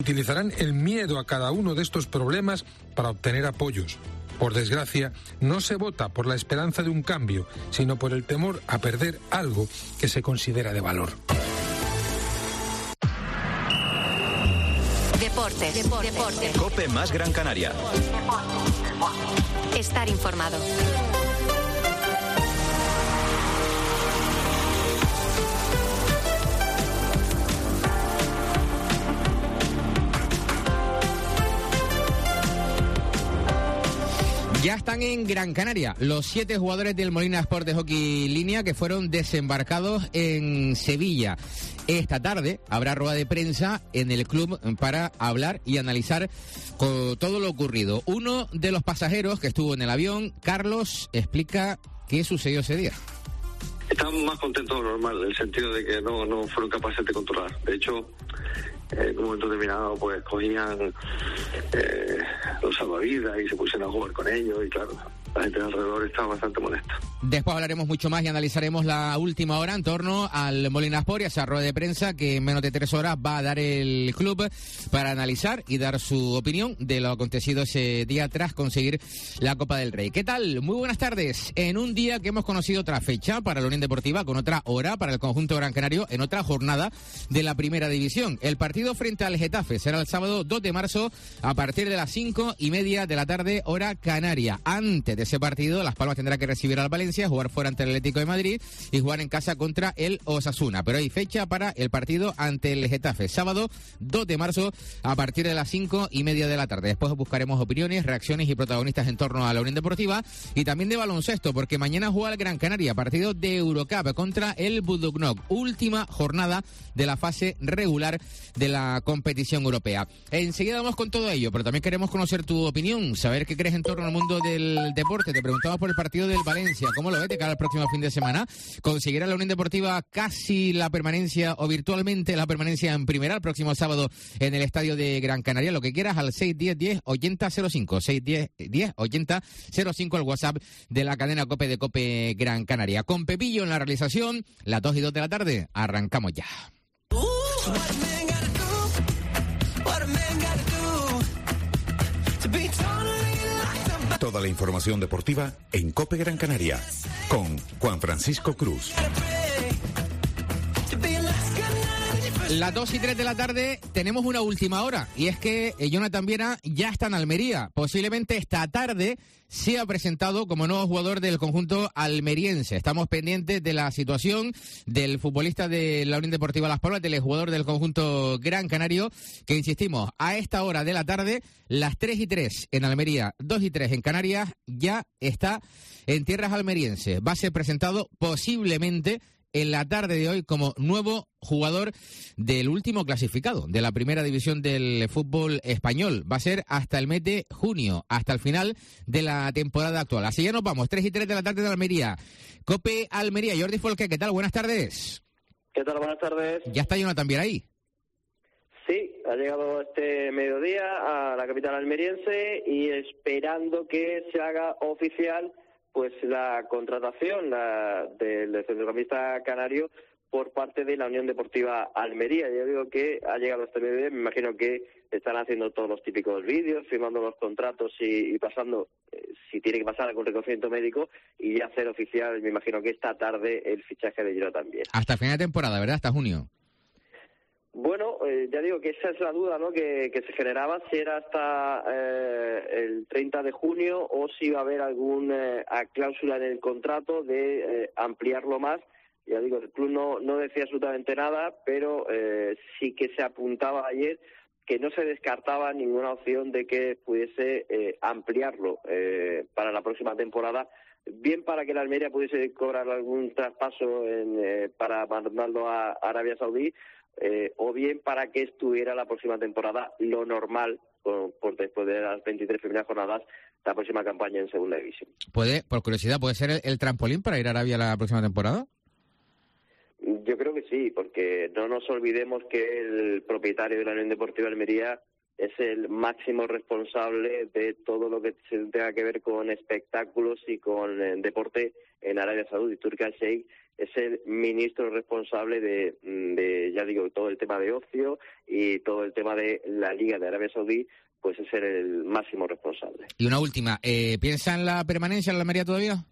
utilizarán el miedo a cada uno de estos problemas para obtener apoyos. Por desgracia, no se vota por la esperanza de un cambio, sino por el temor a perder algo que se considera de valor. Deportes. COPE más Gran Canaria. Estar informado. Ya están en Gran Canaria los 7 jugadores del Molina Sport de Hockey Línea que fueron desembarcados en Sevilla. Esta tarde habrá rueda de prensa en el club para hablar y analizar todo lo ocurrido. Uno de los pasajeros que estuvo en el avión, Carlos, explica qué sucedió ese día. Estaban más contentos de lo normal, en el sentido de que no fueron capaces de controlar. De hecho, en un momento determinado, pues cogían los salvavidas y se pusieron a jugar con ellos y claro, la gente alrededor estaba bastante molesta. Después hablaremos mucho más y analizaremos la última hora en torno al Molina Sport y a esa rueda de prensa que en menos de 3 horas va a dar el club para analizar y dar su opinión de lo acontecido ese día tras conseguir la Copa del Rey. ¿Qué tal? Muy buenas tardes. En un día que hemos conocido otra fecha para la Unión Deportiva, con otra hora para el conjunto gran canario en otra jornada de la Primera División. El partido frente al Getafe será el sábado 2 de marzo a partir de las 5:30 de la tarde, hora canaria. Antes de ese partido, Las Palmas tendrá que recibir al Valencia, jugar fuera ante el Atlético de Madrid y jugar en casa contra el Osasuna. Pero hay fecha para el partido ante el Getafe, sábado 2 de marzo a partir de las 5:30 de la tarde. Después buscaremos opiniones, reacciones y protagonistas en torno a la Unión Deportiva y también de baloncesto, porque mañana juega el Gran Canaria, partido de Eurocup contra el Budućnost, última jornada de la fase regular de la competición europea. Enseguida vamos con todo ello, pero también queremos conocer tu opinión, saber qué crees en torno al mundo del deporte. Te preguntamos por el partido del Valencia, ¿cómo lo ves de cara al próximo fin de semana? ¿Conseguirá la Unión Deportiva casi la permanencia o virtualmente la permanencia en primera el próximo sábado en el estadio de Gran Canaria? Lo que quieras al 610-10-80-05, 610-10-80-05, el WhatsApp de la cadena COPE de COPE Gran Canaria. Con Pepillo en la realización, las 2 y 2 de la tarde, arrancamos ya. Toda la información deportiva en COPE Gran Canaria con Juan Francisco Cruz. Las 2 y 3 de la tarde tenemos una última hora y es que Jonathan Viera ya está en Almería. Posiblemente esta tarde sea presentado como nuevo jugador del conjunto almeriense. Estamos pendientes de la situación del futbolista de la Unión Deportiva Las Palmas, del jugador del conjunto Gran Canario, que insistimos, a esta hora de la tarde, las 3 y 3 en Almería, 2 y 3 en Canarias, ya está en tierras almerienses. Va a ser presentado posiblemente en la tarde de hoy como nuevo jugador del último clasificado de la Primera División del fútbol español. Va a ser hasta el mes de junio, hasta el final de la temporada actual. Así ya nos vamos, 3 y 3 de la tarde de Almería. COPE Almería, Jordi Folque, ¿qué tal? Buenas tardes. ¿Qué tal? Buenas tardes. ¿Ya está Jonathan Viera ahí? Sí, ha llegado este mediodía a la capital almeriense y esperando que se haga oficial pues la contratación del centrocampista canario por parte de la Unión Deportiva Almería. Yo digo que ha llegado este mediodía, me imagino que están haciendo todos los típicos vídeos, firmando los contratos y pasando, si tiene que pasar algún reconocimiento médico, y ya hacer oficial, me imagino que esta tarde, el fichaje de Jonathan Viera. Hasta final de temporada, ¿verdad? Hasta junio. Bueno, ya digo que esa es la duda, ¿no?, que se generaba, si era hasta el 30 de junio o si iba a haber alguna cláusula en el contrato de ampliarlo más. Ya digo, el club no decía absolutamente nada, pero sí que se apuntaba ayer que no se descartaba ninguna opción de que pudiese ampliarlo para la próxima temporada, bien para que la Almería pudiese cobrar algún traspaso para mandarlo a Arabia Saudí, o bien para que estuviera la próxima temporada lo normal, por después de las 23 primeras jornadas, la próxima campaña en Segunda División. Por curiosidad, ¿puede ser el trampolín para ir a Arabia la próxima temporada? Yo creo que sí, porque no nos olvidemos que el propietario de la Unión Deportiva Almería es el máximo responsable de todo lo que tenga que ver con espectáculos y con deporte en Arabia Saudí. Turki Al-Sheikh es el ministro responsable de ya digo, todo el tema de ocio y todo el tema de la Liga de Arabia Saudí, pues es el máximo responsable. Y una última, ¿piensa en la permanencia en la Almería todavía?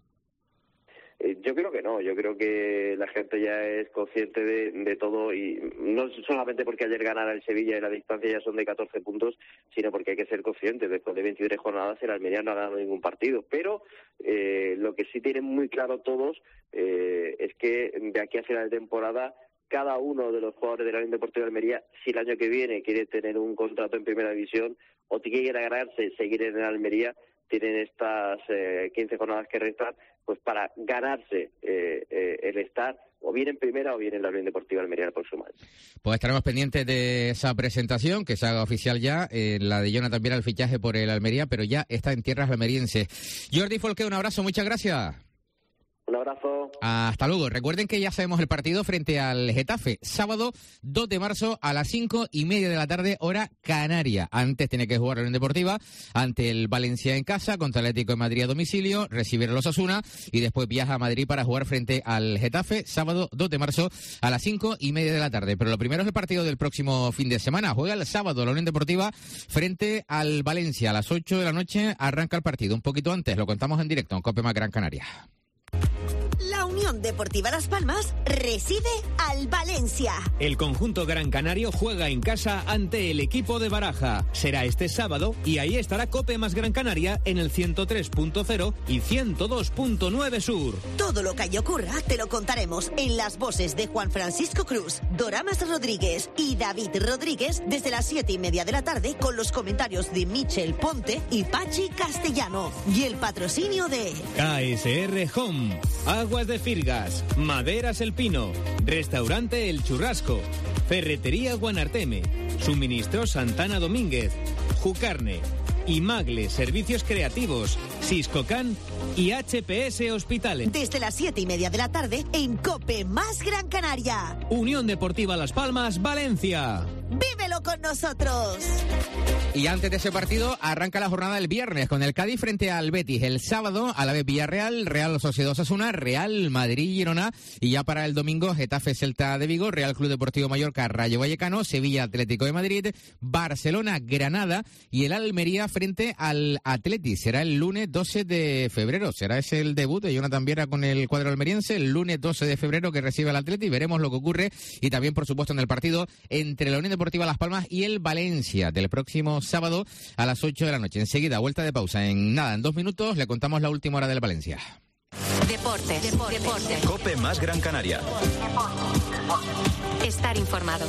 Yo creo que no, yo creo que la gente ya es consciente de todo, y no solamente porque ayer ganara el Sevilla y la distancia ya son de 14 puntos, sino porque hay que ser consciente, después de 23 jornadas el Almería no ha ganado ningún partido, pero lo que sí tienen muy claro todos es que de aquí a final de temporada cada uno de los jugadores de la Unión Deportiva de Almería, si el año que viene quiere tener un contrato en primera división o quiere ganarse seguir en Almería, tienen estas 15 jornadas que restan pues para ganarse el estar o bien en primera o bien en la Unión Deportiva Almería el próximo año. Pues estaremos pendientes de esa presentación, que se haga oficial ya, la de Jonathan Viera, el fichaje por el Almería, pero ya está en tierras almerienses. Jordi Folqué, un abrazo, muchas gracias. Un abrazo. Hasta luego. Recuerden que ya sabemos el partido frente al Getafe, sábado 2 de marzo a las 5:30 de la tarde, hora canaria. Antes tiene que jugar la Unión Deportiva ante el Valencia en casa, contra el Atlético de Madrid a domicilio, recibir a los Osasuna y después viaja a Madrid para jugar frente al Getafe, sábado 2 de marzo a las 5:30 de la tarde. Pero lo primero es el partido del próximo fin de semana. Juega el sábado la Unión Deportiva frente al Valencia. A las 8 de la noche arranca el partido. Un poquito antes, lo contamos en directo en COPE más Gran Canaria. La Unión Deportiva Las Palmas recibe al Valencia. El conjunto gran canario juega en casa ante el equipo de Baraja. Será este sábado y ahí estará COPE más Gran Canaria en el 103.0 y 102.9 Sur. Todo lo que ahí ocurra te lo contaremos en las voces de Juan Francisco Cruz, Doramas Rodríguez y David Rodríguez desde las 7:30 de la tarde, con los comentarios de Michel Ponte y Pachi Castellano y el patrocinio de KSR Home, Aguas de Firgas, Maderas El Pino, Restaurante El Churrasco, Ferretería Guanarteme, Suministro Santana Domínguez, Jucarne, Imagle Servicios Creativos, Siscocan y HPS Hospitales. Desde las 7:30 de la tarde en COPE más Gran Canaria. Unión Deportiva Las Palmas, Valencia. ¡Vívelo con nosotros! Y antes de ese partido arranca la jornada del viernes con el Cádiz frente al Betis. El sábado a la vez Villarreal, Real Sociedad Osasuna, Real Madrid Girona, y ya para el domingo Getafe Celta de Vigo, Real Club Deportivo Mallorca Rayo Vallecano, Sevilla Atlético de Madrid, Barcelona Granada y el Almería frente al Atleti. Será el lunes 12 de febrero. Será ese el debut de Jonathan Viera con el cuadro almeriense, el lunes 12 de febrero que recibe al Atleti. Veremos lo que ocurre y también por supuesto en el partido entre la Unión Deportiva Las Palmas y el Valencia del próximo sábado a las 8 de la noche. Enseguida, vuelta de pausa. En 2 minutos, le contamos la última hora del Valencia. Deportes. COPE más Gran Canaria. Estar informado.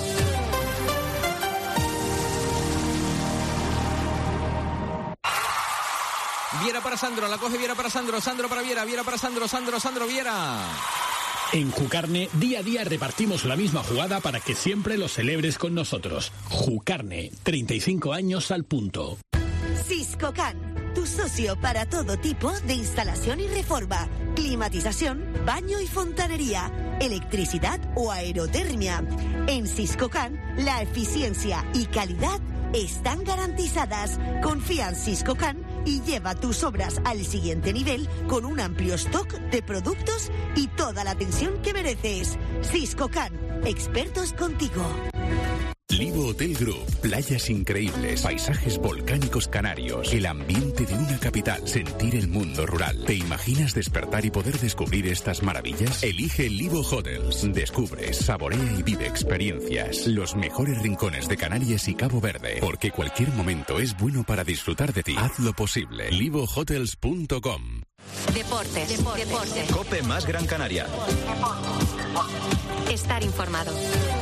Viera para Sandro, la coge Viera para Sandro, Sandro para Viera, Viera para Sandro, Sandro Viera. En Jucarne, día a día repartimos la misma jugada para que siempre lo celebres con nosotros. Jucarne, 35 años al punto. Siscocan, tu socio para todo tipo de instalación y reforma, climatización, baño y fontanería, electricidad o aerotermia. En Siscocan, la eficiencia y calidad están garantizadas. Confía en Siscocan y lleva tus obras al siguiente nivel con un amplio stock de productos y toda la atención que mereces. Siscocan, expertos contigo. Livo Hotel Group, playas increíbles, paisajes volcánicos canarios, el ambiente de una capital, sentir el mundo rural. ¿Te imaginas despertar y poder descubrir estas maravillas? Elige Livo Hotels. Descubre, saborea y vive experiencias. Los mejores rincones de Canarias y Cabo Verde, porque cualquier momento es bueno para disfrutar de ti. Hazlo posible. livohotels.com. Deportes. COPE más Gran Canaria. Estar informado.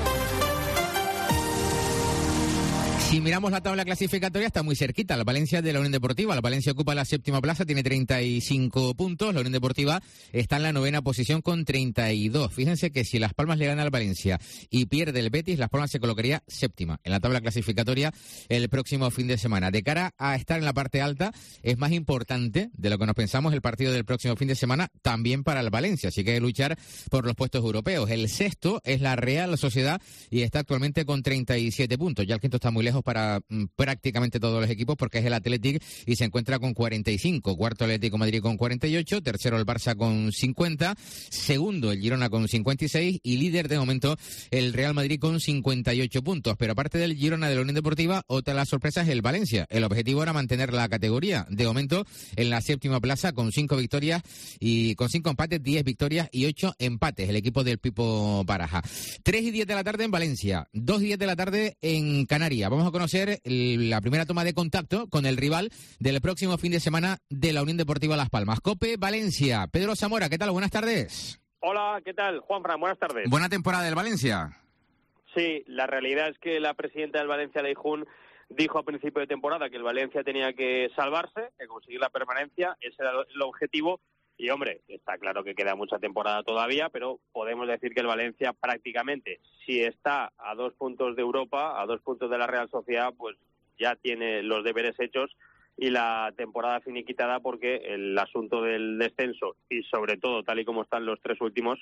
Si miramos la tabla clasificatoria, está muy cerquita la Valencia de la Unión Deportiva. La Valencia ocupa la 7ª plaza, tiene 35 puntos. La Unión Deportiva está en la 9ª posición con 32. Fíjense que si Las Palmas le gana al Valencia y pierde el Betis, Las Palmas se colocaría 7ª en la tabla clasificatoria el próximo fin de semana. De cara a estar en la parte alta, es más importante de lo que nos pensamos el partido del próximo fin de semana también para el Valencia. Así que hay que luchar por los puestos europeos. El sexto es la Real Sociedad y está actualmente con 37 puntos. Ya el quinto está muy lejos lejos para prácticamente todos los equipos, porque es el Athletic y se encuentra con 45. Cuarto Atlético de Madrid con 48, tercero el Barça con 50, segundo el Girona con 56 y líder de momento el Real Madrid con 58 puntos. Pero aparte del Girona de la Unión Deportiva, otra de las sorpresas es el Valencia. El objetivo era mantener la categoría. De momento en la séptima plaza con 5 victorias y con 5 empates, 10 victorias y 8 empates. El equipo del Pipo Baraja. 3:10 de la tarde en Valencia, 2:10 de la tarde en Canarias. Vamos a conocer la primera toma de contacto con el rival del próximo fin de semana de la Unión Deportiva Las Palmas. COPE Valencia. Pedro Zamora, ¿qué tal? Buenas tardes. Hola, ¿qué tal? Juanfran, buenas tardes. Buena temporada del Valencia. Sí, la realidad es que la presidenta del Valencia, Leijun, dijo a principio de temporada que el Valencia tenía que salvarse, que conseguir la permanencia, ese era el objetivo. Y, hombre, está claro que queda mucha temporada todavía, pero podemos decir que el Valencia prácticamente, si está a 2 puntos de Europa, a 2 puntos de la Real Sociedad, pues ya tiene los deberes hechos y la temporada finiquitada, porque el asunto del descenso y, sobre todo, tal y como están los 3 últimos,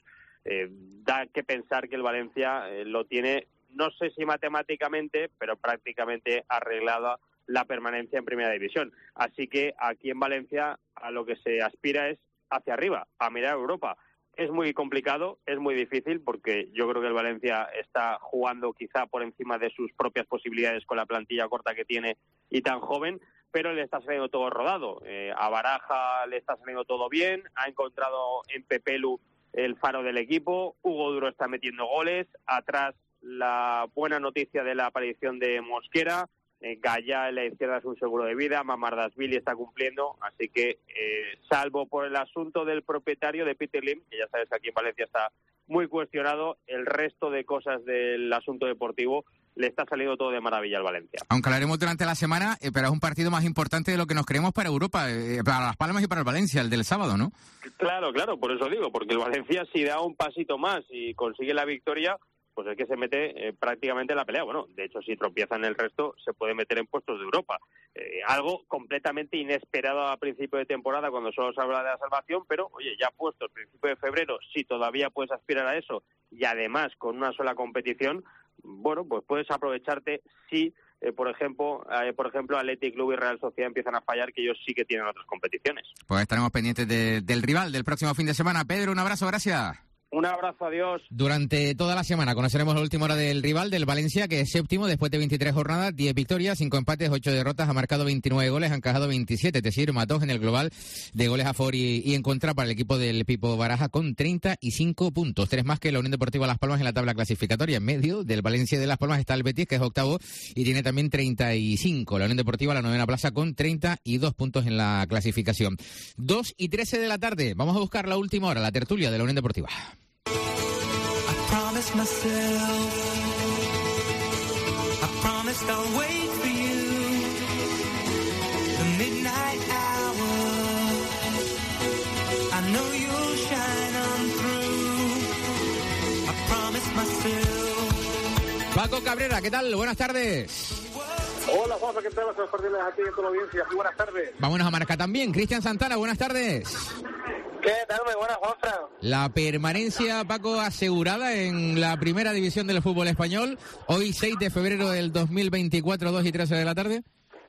da que pensar que el Valencia lo tiene, no sé si matemáticamente, pero prácticamente arreglada la permanencia en Primera División. Así que aquí en Valencia a lo que se aspira es hacia arriba, a mirar a Europa. Es muy complicado, es muy difícil, porque yo creo que el Valencia está jugando quizá por encima de sus propias posibilidades con la plantilla corta que tiene y tan joven, pero le está saliendo todo rodado. A Baraja le está saliendo todo bien, ha encontrado en Pepelu el faro del equipo, Hugo Duro está metiendo goles, atrás la buena noticia de la aparición de Mosquera, Gallá en la izquierda es un seguro de vida, Mamardashvili está cumpliendo, así que salvo por el asunto del propietario de Peter Lim, que ya sabes que aquí en Valencia está muy cuestionado, el resto de cosas del asunto deportivo le está saliendo todo de maravilla al Valencia. Aunque lo haremos durante la semana, pero es un partido más importante de lo que nos creemos para Europa, para Las Palmas y para el Valencia, el del sábado, ¿no? Claro, por eso digo, porque el Valencia, si da un pasito más y consigue la victoria, pues es que se mete prácticamente en la pelea. Bueno, de hecho, si tropieza en el resto, se puede meter en puestos de Europa. Algo completamente inesperado a principio de temporada, cuando solo se habla de la salvación, pero, oye, ya puesto el principio de febrero, si todavía puedes aspirar a eso, y además con una sola competición, bueno, pues puedes aprovecharte si, por ejemplo, Athletic Club y Real Sociedad empiezan a fallar, que ellos sí que tienen otras competiciones. Pues estaremos pendientes del rival del próximo fin de semana. Pedro, un abrazo, gracias. Un abrazo, adiós. Durante toda la semana conoceremos la última hora del rival, del Valencia, que es séptimo después de 23 jornadas, 10 victorias, 5 empates, 8 derrotas, ha marcado 29 goles, ha encajado 27, es decir, Matos en el global de goles a favor y en contra para el equipo del Pipo Baraja con 35 puntos, 3 más que la Unión Deportiva Las Palmas en la tabla clasificatoria. En medio del Valencia de Las Palmas está el Betis, que es octavo y tiene también 35. La Unión Deportiva la 9ª plaza con 32 puntos en la clasificación. 2:13 de la tarde, vamos a buscar la última hora, la tertulia de la Unión Deportiva. I promised I'll wait for you, the midnight hour, I know you'll shine on through, I promised myself. Paco Cabrera, ¿qué tal? Buenas tardes. Hola, Juanfa, ¿qué tal? Soy Cordiales aquí en toda la audiencia. Muy buenas tardes. Vámonos a Marca también. Cristian Santana, buenas tardes. ¿Qué tal? Muy buenas, Juanfran. La permanencia, Paco, asegurada en la primera división del fútbol español. Hoy, 6 de febrero del 2024, 2:13 de la tarde.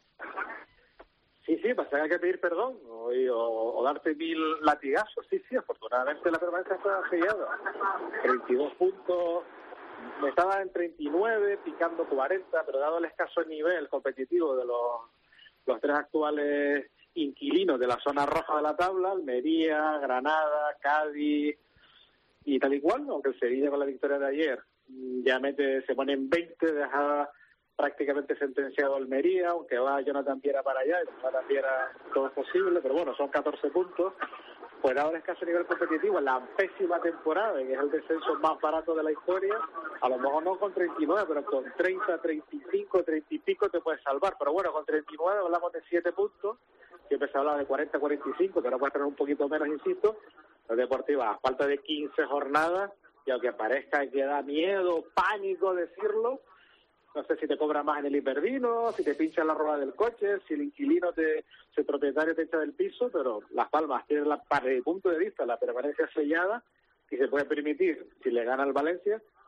Sí, pues hay que pedir perdón o darte 1000 latigazos. Sí, afortunadamente la permanencia está sellada. 32 puntos. Me estaba en 39, picando 40, pero dado el escaso nivel competitivo de los 3 actuales inquilinos de la zona roja de la tabla, Almería, Granada, Cádiz y tal y cual, aunque el Sevilla con la victoria de ayer ya se pone en 20, deja prácticamente sentenciado a Almería, aunque va Jonathan Viera para allá, y Jonathan Viera todo es posible, pero bueno, son 14 puntos. Pues dado el escaso nivel competitivo, la pésima temporada, que es el descenso más barato de la historia, a lo mejor no con 39, pero con 30, 35, 30 y pico te puedes salvar. Pero bueno, con 39 hablamos de 7 puntos, siempre se hablaba de 40, 45, que ahora puede tener un poquito menos, insisto. La Deportiva, a falta de 15 jornadas, y aunque parezca que da miedo, pánico decirlo, no sé si te cobra más en el hiperdino, si te pinchan la rueda del coche, si el inquilino, si el propietario te echa del piso, pero Las Palmas tiene, desde mi punto de vista, la permanencia sellada y se puede permitir, si le gana al Valencia,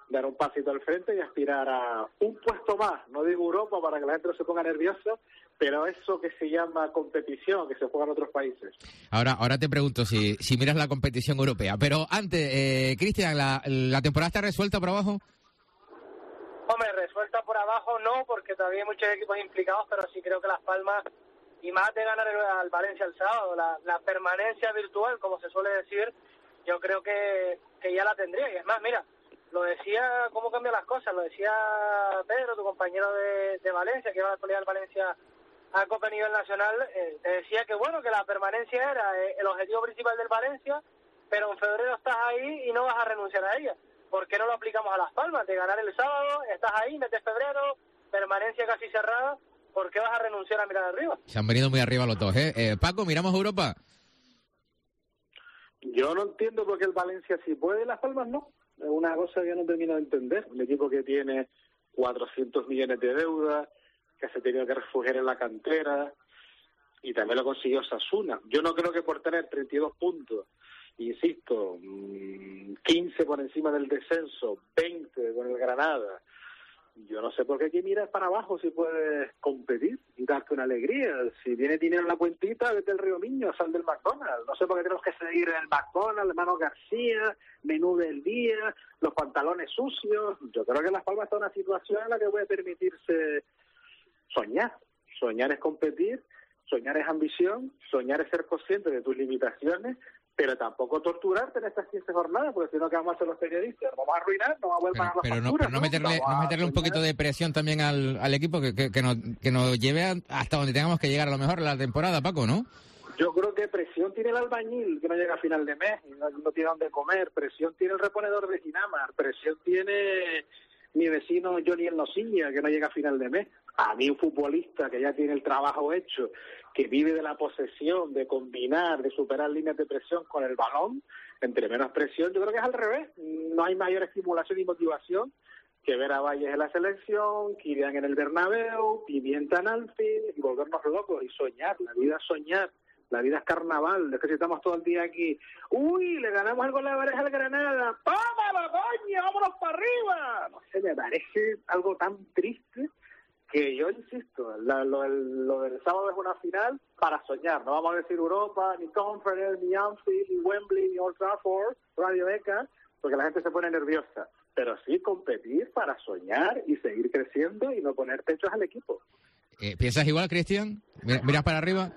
dar un pasito al frente y aspirar a un puesto más, no digo Europa para que la gente no se ponga nerviosa, pero eso que se llama competición, que se juega en otros países. Ahora te pregunto si miras la competición europea, pero antes, Cristian, ¿la temporada está resuelta por abajo? Hombre, resuelta por abajo no, porque todavía hay muchos equipos implicados, pero sí creo que Las Palmas, y más de ganar al Valencia el sábado, la permanencia virtual, como se suele decir, yo creo que ya la tendría. Y es más, mira, lo decía, cómo cambian las cosas, lo decía Pedro, tu compañero de Valencia, que iba a la actualidad del Valencia a Copa a nivel nacional, te decía que bueno, que la permanencia era el objetivo principal del Valencia, pero en febrero estás ahí y no vas a renunciar a ella. ¿Por qué no lo aplicamos a Las Palmas? De ganar el sábado, estás ahí, metes febrero, permanencia casi cerrada, ¿por qué vas a renunciar a mirar arriba? Se han venido muy arriba los dos, ¿eh? Paco, ¿miramos Europa? Yo no entiendo por qué el Valencia sí puede y Las Palmas no. Es una cosa que yo no termino de entender. Un equipo que tiene 400 millones de deuda, que se ha tenido que refugiar en la cantera, y también lo consiguió Osasuna. Yo no creo que por tener 32 puntos, insisto, 15 por encima del descenso, 20 con el Granada, yo no sé por qué hay que mirar para abajo si puedes competir y darte una alegría. Si tiene dinero en la cuentita, vete al Río Miño, sal del McDonald's. No sé por qué tenemos que seguir en el McDonald's, Mano García, menú del día, los pantalones sucios. Yo creo que Las Palmas está en una situación en la que puede permitirse soñar. Soñar es competir, soñar es ambición, soñar es ser consciente de tus limitaciones, pero tampoco torturarte en estas 15 jornadas, porque si no, ¿qué vamos a hacer los periodistas? Nos vamos a arruinar, nos vamos a volver a las facturas, pero no meterle un poquito de presión también al equipo que nos lleve hasta donde tengamos que llegar a lo mejor la temporada, Paco, ¿no? Yo creo que presión tiene el albañil, que no llega a final de mes, y no tiene dónde comer. Presión tiene el reponedor de Ginamar. Presión tiene mi vecino Johnny El Nosilla, que no llega a final de mes. A mí, un futbolista que ya tiene el trabajo hecho, que vive de la posesión, de combinar, de superar líneas de presión con el balón, entre menos presión, yo creo que es al revés. No hay mayor estimulación y motivación que ver a Valles en la selección, Kylian en el Bernabéu, Pimienta en Anfield, y volvernos locos y soñar. La vida es soñar. La vida es carnaval, es que si estamos todo el día aquí, ¡uy, le ganamos el gol de Vares al Granada! ¡Vámonos, coño, vámonos para arriba! No sé, me parece algo tan triste que yo insisto, lo del sábado es una final para soñar. No vamos a decir Europa, ni Conference, ni Anfield, ni Wembley, ni Old Trafford, Radio ECA, porque la gente se pone nerviosa. Pero sí competir para soñar y seguir creciendo y no poner techos al equipo. ¿Piensas igual, Cristian? ¿Miras para arriba?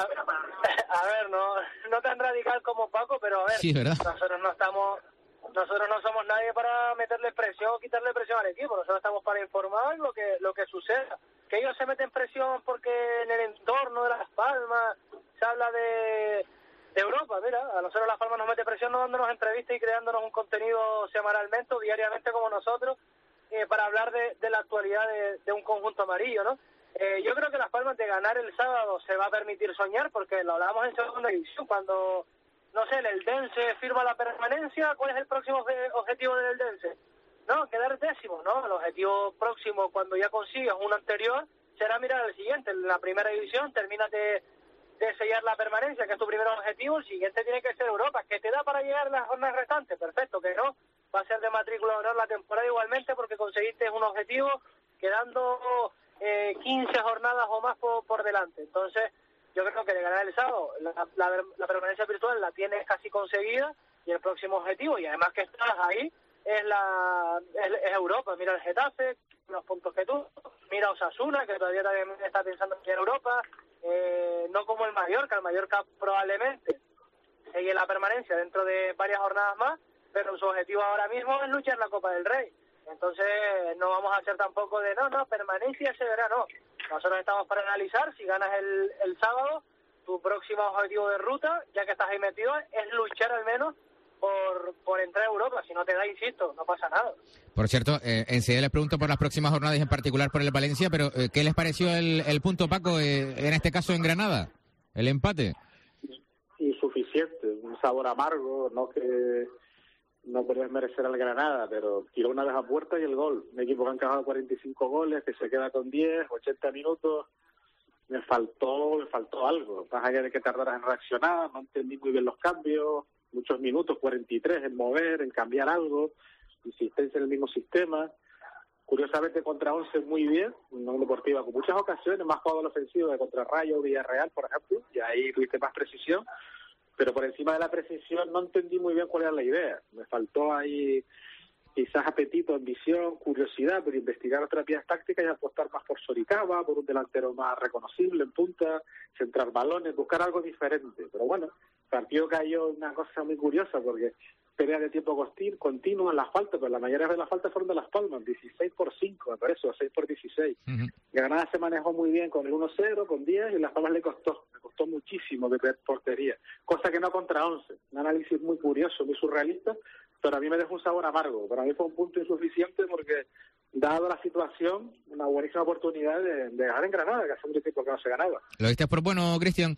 A ver, no tan radical como Paco, pero a ver, sí, ¿verdad? Nosotros no somos nadie para meterle presión o quitarle presión al equipo. Nosotros estamos para informar lo que suceda. Que ellos se meten presión porque en el entorno de Las Palmas se habla de Europa. Mira, a nosotros Las Palmas nos mete presión no dándonos entrevistas y creándonos un contenido semanalmente o diariamente como nosotros para hablar de la actualidad de un conjunto amarillo, ¿no? Yo creo que Las Palmas de ganar el sábado se va a permitir soñar, porque lo hablábamos en segunda división, cuando, no sé, el Eldense firma la permanencia. ¿Cuál es el próximo objetivo del Eldense? No, quedar décimo, ¿no? El objetivo próximo, cuando ya consigas uno anterior, será mirar al siguiente. En la primera división terminas de sellar la permanencia, que es tu primer objetivo. El siguiente tiene que ser Europa. ¿Que te da para llegar las jornadas restantes? Perfecto, que no. Va a ser de matrícula de honor la temporada igualmente, porque conseguiste un objetivo quedando 15 jornadas o más por delante. Entonces, yo creo que de ganar el sábado, la permanencia virtual la tienes casi conseguida, y el próximo objetivo, y además que estás ahí, es Europa. Mira el Getafe, los puntos que tú, mira Osasuna, que todavía también está pensando en Europa, no como el Mallorca probablemente sigue la permanencia dentro de varias jornadas más, pero su objetivo ahora mismo es luchar la Copa del Rey. Entonces no vamos a hacer tampoco de permanencia se verá, no. Nosotros estamos para analizar. Si ganas el sábado, tu próximo objetivo de ruta, ya que estás ahí metido, es luchar al menos por entrar a Europa. Si no te da, insisto, no pasa nada. Por cierto, enseguida les pregunto por las próximas jornadas, en particular por el Valencia, pero ¿qué les pareció el punto, Paco, en este caso en Granada? ¿El empate? Insuficiente, un sabor amargo, no podrías merecer al Granada, pero tiró una vez a puerta y el gol. Un equipo que ha encajado 45 goles, que se queda con 10, 80 minutos. Me faltó algo. Más allá de que tardaras en reaccionar, no entendí muy bien los cambios. Muchos minutos, 43, en mover, en cambiar algo. insistencia en el mismo sistema. Curiosamente contra 11 muy bien, una Deportiva con muchas ocasiones, más jugado al ofensivo que contra Rayo o Villarreal, por ejemplo, y ahí tuviste más precisión, pero por encima de la precisión no entendí muy bien cuál era la idea. Me faltó ahí quizás apetito, ambición, curiosidad por investigar otras vías tácticas y apostar más por Soricaba, por un delantero más reconocible en punta, centrar balones, buscar algo diferente. Pero bueno, el partido cayó una cosa muy curiosa porque pelea de tiempo continuo en las faltas, pero la mayoría de las faltas fueron de Las Palmas, 16-5, me parece, o 6-16. Granada se manejó muy bien con el 1-0, con 10, y Las Palmas le costó muchísimo de portería, cosa que no contra 11. Un análisis muy curioso, muy surrealista, pero a mí me dejó un sabor amargo. Para mí fue un punto insuficiente porque, dado la situación, una buenísima oportunidad de ganar en Granada, que hace mucho tiempo que no se ganaba. ¿Lo viste por bueno, Cristian?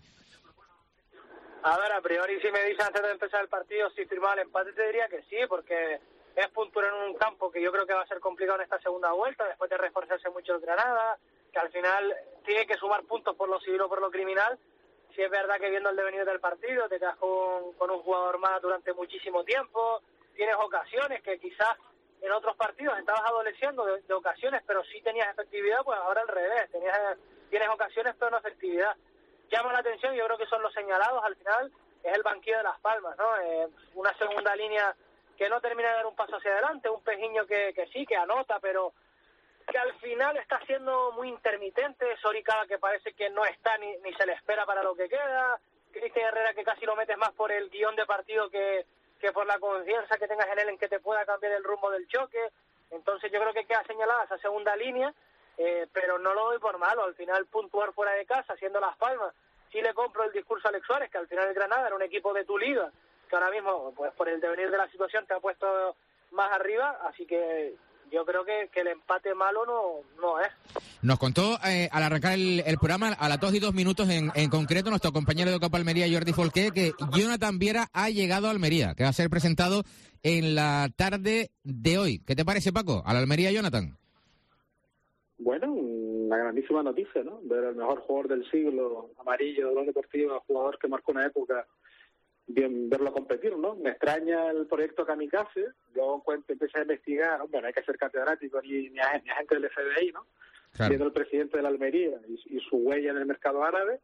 A ver, a priori si me dices antes de empezar el partido si firmaba el empate te diría que sí, porque es puntuar en un campo que yo creo que va a ser complicado en esta segunda vuelta, después de reforzarse mucho el Granada, que al final tiene que sumar puntos por lo civil o por lo criminal. Si es verdad que viendo el devenir del partido te quedas con un jugador más durante muchísimo tiempo, tienes ocasiones que quizás en otros partidos estabas adoleciendo de ocasiones, pero sí tenías efectividad, pues ahora al revés, tienes ocasiones pero no efectividad. Llama la atención, yo creo que son los señalados al final, es el banquillo de Las Palmas, ¿no? Una segunda línea que no termina de dar un paso hacia adelante, un Pejiño que sí, que anota, pero que al final está siendo muy intermitente, Soricaba que parece que no está ni se le espera para lo que queda, Cristian Herrera que casi lo metes más por el guión de partido que por la confianza que tengas en él en que te pueda cambiar el rumbo del choque. Entonces yo creo que queda señalada esa segunda línea, pero no lo doy por malo. Al final puntuar fuera de casa, siendo Las Palmas, sí le compro el discurso a Alex Suárez, que al final el Granada era un equipo de tu liga, que ahora mismo, pues por el devenir de la situación, te ha puesto más arriba, así que yo creo que el empate malo no es. Nos contó al arrancar el programa, a las 2:02 en concreto, nuestro compañero de Copa Almería, Jordi Folqué, que Jonathan Viera ha llegado a Almería, que va a ser presentado en la tarde de hoy. ¿Qué te parece, Paco? ¿A la Almería, Jonathan? Bueno, una grandísima noticia, ¿no? Ver al mejor jugador del siglo, amarillo, de la Deportiva, jugador que marcó una época, bien verlo competir, ¿no? Me extraña el proyecto Kamikaze. Yo empecé a investigar, hombre, no hay que ser catedrático ni agente del FBI, ¿no? Claro. Siendo el presidente de la Almería y su huella en el mercado árabe,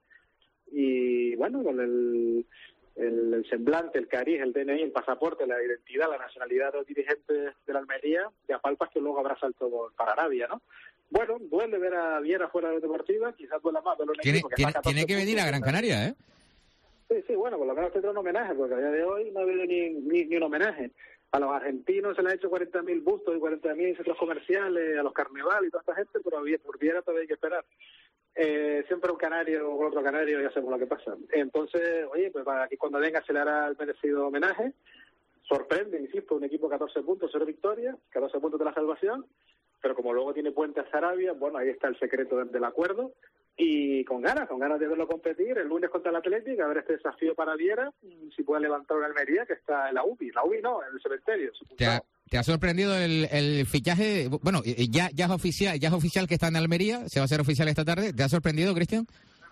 y bueno, con el semblante, el cariz, el DNI, el pasaporte, la identidad, la nacionalidad de los dirigentes de la Almería, de apalpas que luego habrá salto para Arabia, ¿no? Bueno, duele ver a Viera fuera de la Deportiva, quizás duela más verlo en equipo que tiene que venir a Gran Canaria, ¿eh? Sí, bueno, por lo menos tendrá un homenaje, porque a día de hoy no ha habido ni un homenaje. A los argentinos se le han hecho 40.000 bustos y 40.000 centros comerciales, a los carnavales y toda esta gente, pero por Viera todavía hay que esperar. Siempre un canario o otro canario, ya sabemos lo que pasa. Entonces, oye, pues para que cuando venga se le hará el merecido homenaje. Sorprende, insisto, un equipo 14 puntos, 0 victorias, 14 puntos de la salvación, pero como luego tiene puente hacia Arabia, bueno, ahí está el secreto del acuerdo. Y con ganas de verlo competir el lunes contra el Atlético, a ver este desafío para Viera, si puede levantar una Almería que está en la UBI no, en el cementerio. ¿Te ha sorprendido el fichaje? Bueno, ya es oficial que está en Almería, se va a hacer oficial esta tarde. ¿Te ha sorprendido, Cristian?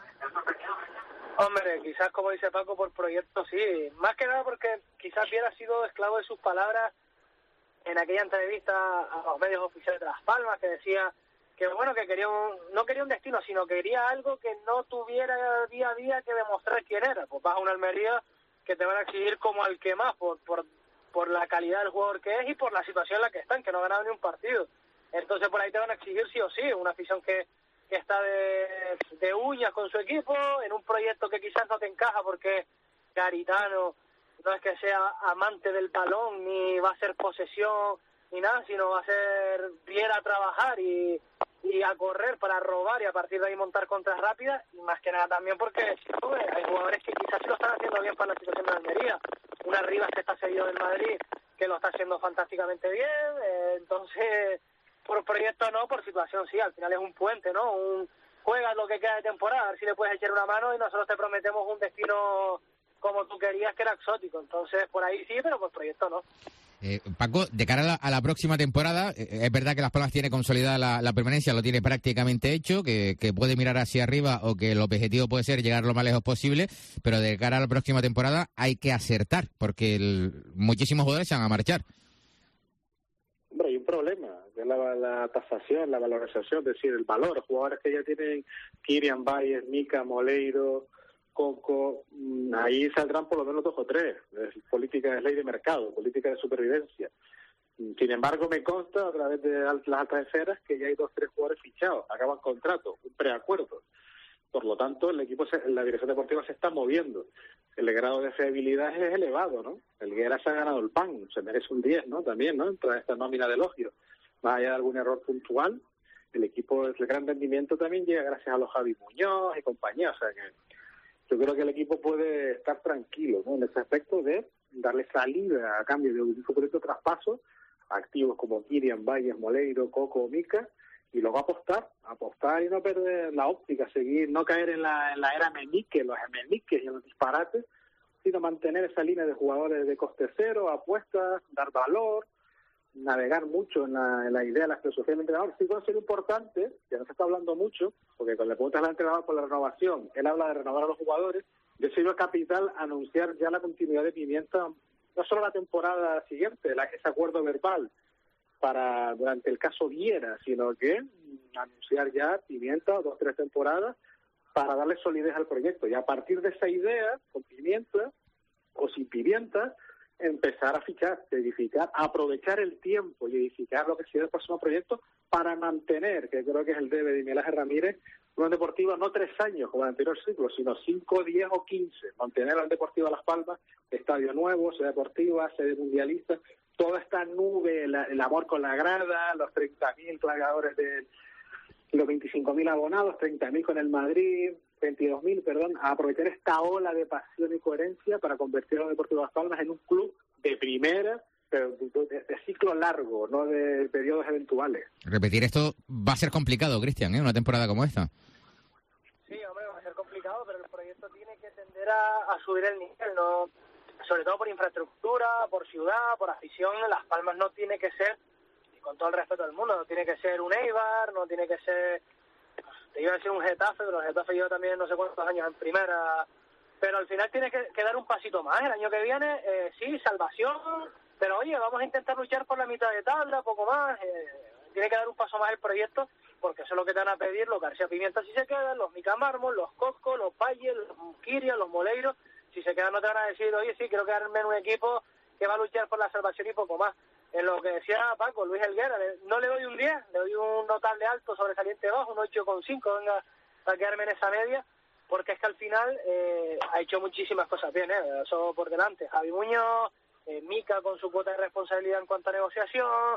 Hombre, quizás como dice Paco, por proyecto sí, más que nada porque quizás Viera sido esclavo de sus palabras en aquella entrevista a los medios oficiales de Las Palmas, que decía que bueno, que no quería un destino, sino quería algo que no tuviera día a día que demostrar quién era. Pues vas a una Almería que te van a exigir como al que más, por la calidad del jugador que es y por la situación en la que están, que no ha ganado ni un partido. Entonces por ahí te van a exigir sí o sí, una afición que está de uñas con su equipo, en un proyecto que quizás no te encaja porque Garitano no es que sea amante del balón, ni va a ser posesión, ni nada, sino va a ser Viera a trabajar y a correr para robar y a partir de ahí montar contras rápidas, y más que nada también porque hay jugadores que quizás sí lo están haciendo bien para la situación de Almería. Una Rivas que está seguido del Madrid, que lo está haciendo fantásticamente bien, entonces por proyecto no, por situación sí, al final es un puente, ¿no? Juegas lo que queda de temporada, a ver si le puedes echar una mano y nosotros te prometemos un destino como tú querías, que era exótico. Entonces por ahí sí, pero por proyecto no. Paco, de cara a la próxima temporada, es verdad que Las Palmas tiene consolidada la permanencia, lo tiene prácticamente hecho, que puede mirar hacia arriba o que el objetivo puede ser llegar lo más lejos posible, pero de cara a la próxima temporada hay que acertar, porque muchísimos jugadores se van a marchar. problema, que es la tasación, la valorización, es decir, el valor. Los jugadores que ya tienen Kylian Valles, Mika, Moleiro, Coco, ahí saldrán por lo menos 2 o 3. Es ley de mercado, política de supervivencia. Sin embargo, me consta a través de las altas esferas que ya hay 2 o 3 jugadores fichados, acaban contrato, un preacuerdo. Por lo tanto, la dirección deportiva se está moviendo. El grado de fiabilidad es elevado, ¿no? El Guerra se ha ganado el pan, se merece un 10, ¿no? También, ¿no? Entra esta nómina de elogio. Más allá de algún error puntual, el equipo, el gran rendimiento también llega gracias a los Javi Muñoz y compañía. O sea que yo creo que el equipo puede estar tranquilo, ¿no? En ese aspecto de darle salida a cambio de un supuesto traspaso a activos como Kylian Valles, Moleiro, Coco o Mika, y luego apostar y no perder la óptica, seguir, no caer en la era Meñique, los Meñiques y en los disparates, sino mantener esa línea de jugadores de coste cero, apuestas, dar valor, navegar mucho en la idea, la filosofía del entrenador. Sí, va a ser importante, ya no se está hablando mucho, porque cuando le preguntas al entrenador por la renovación, él habla de renovar a los jugadores, yo soy capital anunciar ya la continuidad de Pimienta, no solo la temporada siguiente, ese acuerdo verbal, para durante el caso Viera, sino que anunciar ya Pimienta 2 o 3 temporadas para darle solidez al proyecto. Y a partir de esa idea, con Pimienta o sin Pimienta, empezar a fichar, edificar, aprovechar el tiempo y edificar lo que sea el próximo proyecto para mantener, que creo que es el debe de Miguel Ángel Ramírez, una deportiva no 3 años como el anterior ciclo, sino 5, 10 o 15. Mantener al Deportivo Las Palmas, estadio nuevo, sede deportiva, sede mundialista, toda esta nube, el amor con la grada, los 30.000 clagadores los 25.000 abonados, 30.000 con el Madrid, 22.000, perdón, a aprovechar esta ola de pasión y coherencia para convertir a Deportivo Las Palmas en un club de primera, pero de ciclo largo, no de periodos eventuales. Repetir esto va a ser complicado, Cristian, ¿eh? Una temporada como esta. Sí, hombre, va a ser complicado, pero el proyecto tiene que tender a subir el nivel, ¿no? Sobre todo por infraestructura, por ciudad, por afición. Las Palmas no tiene que ser, y con todo el respeto del mundo, no tiene que ser un Eibar, no tiene que ser, te iba a decir un Getafe, pero el Getafe lleva también no sé cuántos años en primera, pero al final tiene que dar un pasito más. El año que viene, sí, salvación, pero oye, vamos a intentar luchar por la mitad de tabla, poco más. Tiene que dar un paso más el proyecto, porque eso es lo que te van a pedir los García Pimienta si se quedan, los Mica Mármol, los Cosco, los Valles, los Kylian, los Moleiros. Si se quedan no te van a decir, oye, sí, quiero quedarme en un equipo que va a luchar por la salvación y poco más. En lo que decía Paco, Luis Helguera, no le doy un 10, le doy un notable alto, sobresaliente bajo, un 8,5, venga a quedarme en esa media, porque es que al final ha hecho muchísimas cosas bien, eso por delante. Javi Muñoz, Mika con su cuota de responsabilidad en cuanto a negociación,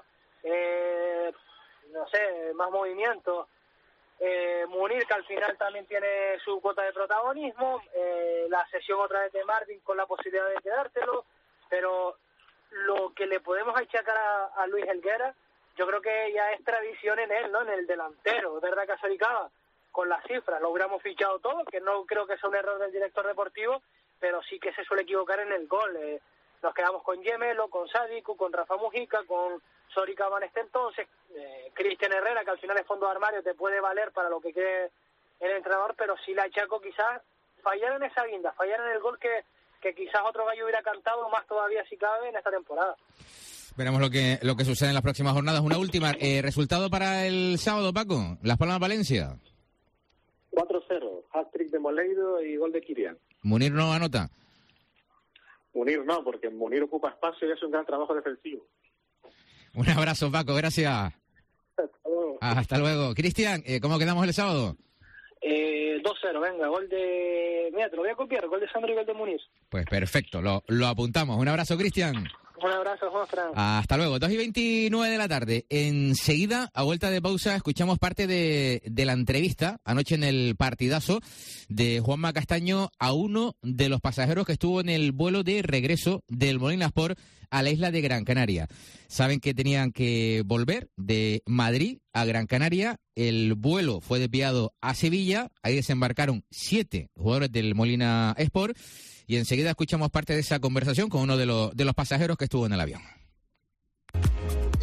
no sé, más movimiento. Munir, que al final también tiene su cuota de protagonismo, la sesión otra vez de Marvin con la posibilidad de quedártelo, pero lo que le podemos achacar a Luis Helguera, yo creo que ya es tradición en él, ¿no? En el delantero. Es verdad que a Soricaba, con las cifras, lo hubiéramos fichado todo, que no creo que sea un error del director deportivo, pero sí que se suele equivocar en el gol. Nos quedamos con Gemelo, con Sádico, con Rafa Mujica, con Soricaba en este entonces, Cristian Herrera, que al final es fondo de armario, te puede valer para lo que quiere el entrenador, pero sí le achaco quizás fallar en esa guinda, fallar en el gol que quizás otro gallo hubiera cantado más todavía si cabe en esta temporada. Veremos lo que sucede en las próximas jornadas. Una última, resultado para el sábado, Paco, Las Palmas Valencia. 4-0, hat-trick de Moleiro y gol de Kylian. Munir no anota. Munir no, porque Munir ocupa espacio y hace un gran trabajo defensivo. Un abrazo, Paco, gracias. Hasta luego. Cristian, ¿cómo quedamos el sábado? 2-0, venga, gol de... Mira, te lo voy a copiar, gol de Sandro y gol de Muniz. Pues perfecto, lo apuntamos. Un abrazo, Cristian. Un abrazo, Juan Fran. Hasta luego, 2:29 de la tarde. Enseguida, a vuelta de pausa, escuchamos parte de la entrevista anoche en el partidazo de Juanma Castaño a uno de los pasajeros que estuvo en el vuelo de regreso del Molina Sport a la isla de Gran Canaria. Saben que tenían que volver de Madrid a Gran Canaria. El vuelo fue desviado a Sevilla. Ahí desembarcaron 7 jugadores del Molina Sport. Y enseguida escuchamos parte de esa conversación con uno de los pasajeros que estuvo en el avión. La Unión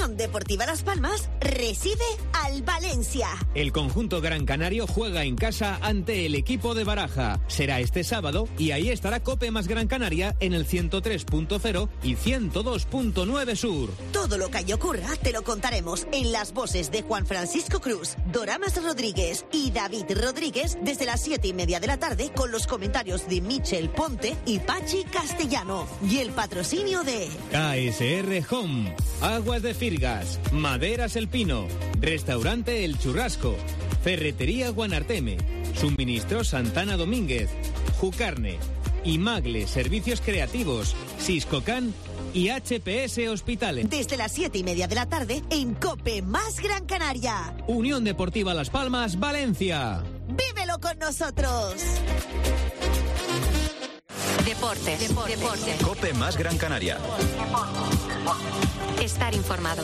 Unión Deportiva Las Palmas recibe al Valencia. El conjunto Gran Canario juega en casa ante el equipo de Baraja. Será este sábado y ahí estará Cope más Gran Canaria en el 103.0 y 102.9 Sur. Todo lo que ahí ocurra te lo contaremos en las voces de Juan Francisco Cruz, Doramas Rodríguez y David Rodríguez desde las 7:30 de la tarde con los comentarios de Michel Ponte y Pachi Castellano y el patrocinio de KSR Home, Aguas de Firgas, Maderas El Pino, Restaurante El Churrasco, Ferretería Guanarteme, Suministro Santana Domínguez, Jucarne, Imagle Servicios Creativos, Siscocan y HPS Hospitales. Desde las 7:30 de la tarde en Cope más Gran Canaria. Unión Deportiva Las Palmas, Valencia. ¡Vívelo con nosotros! Deportes. Cope más Gran Canaria. Estar informado.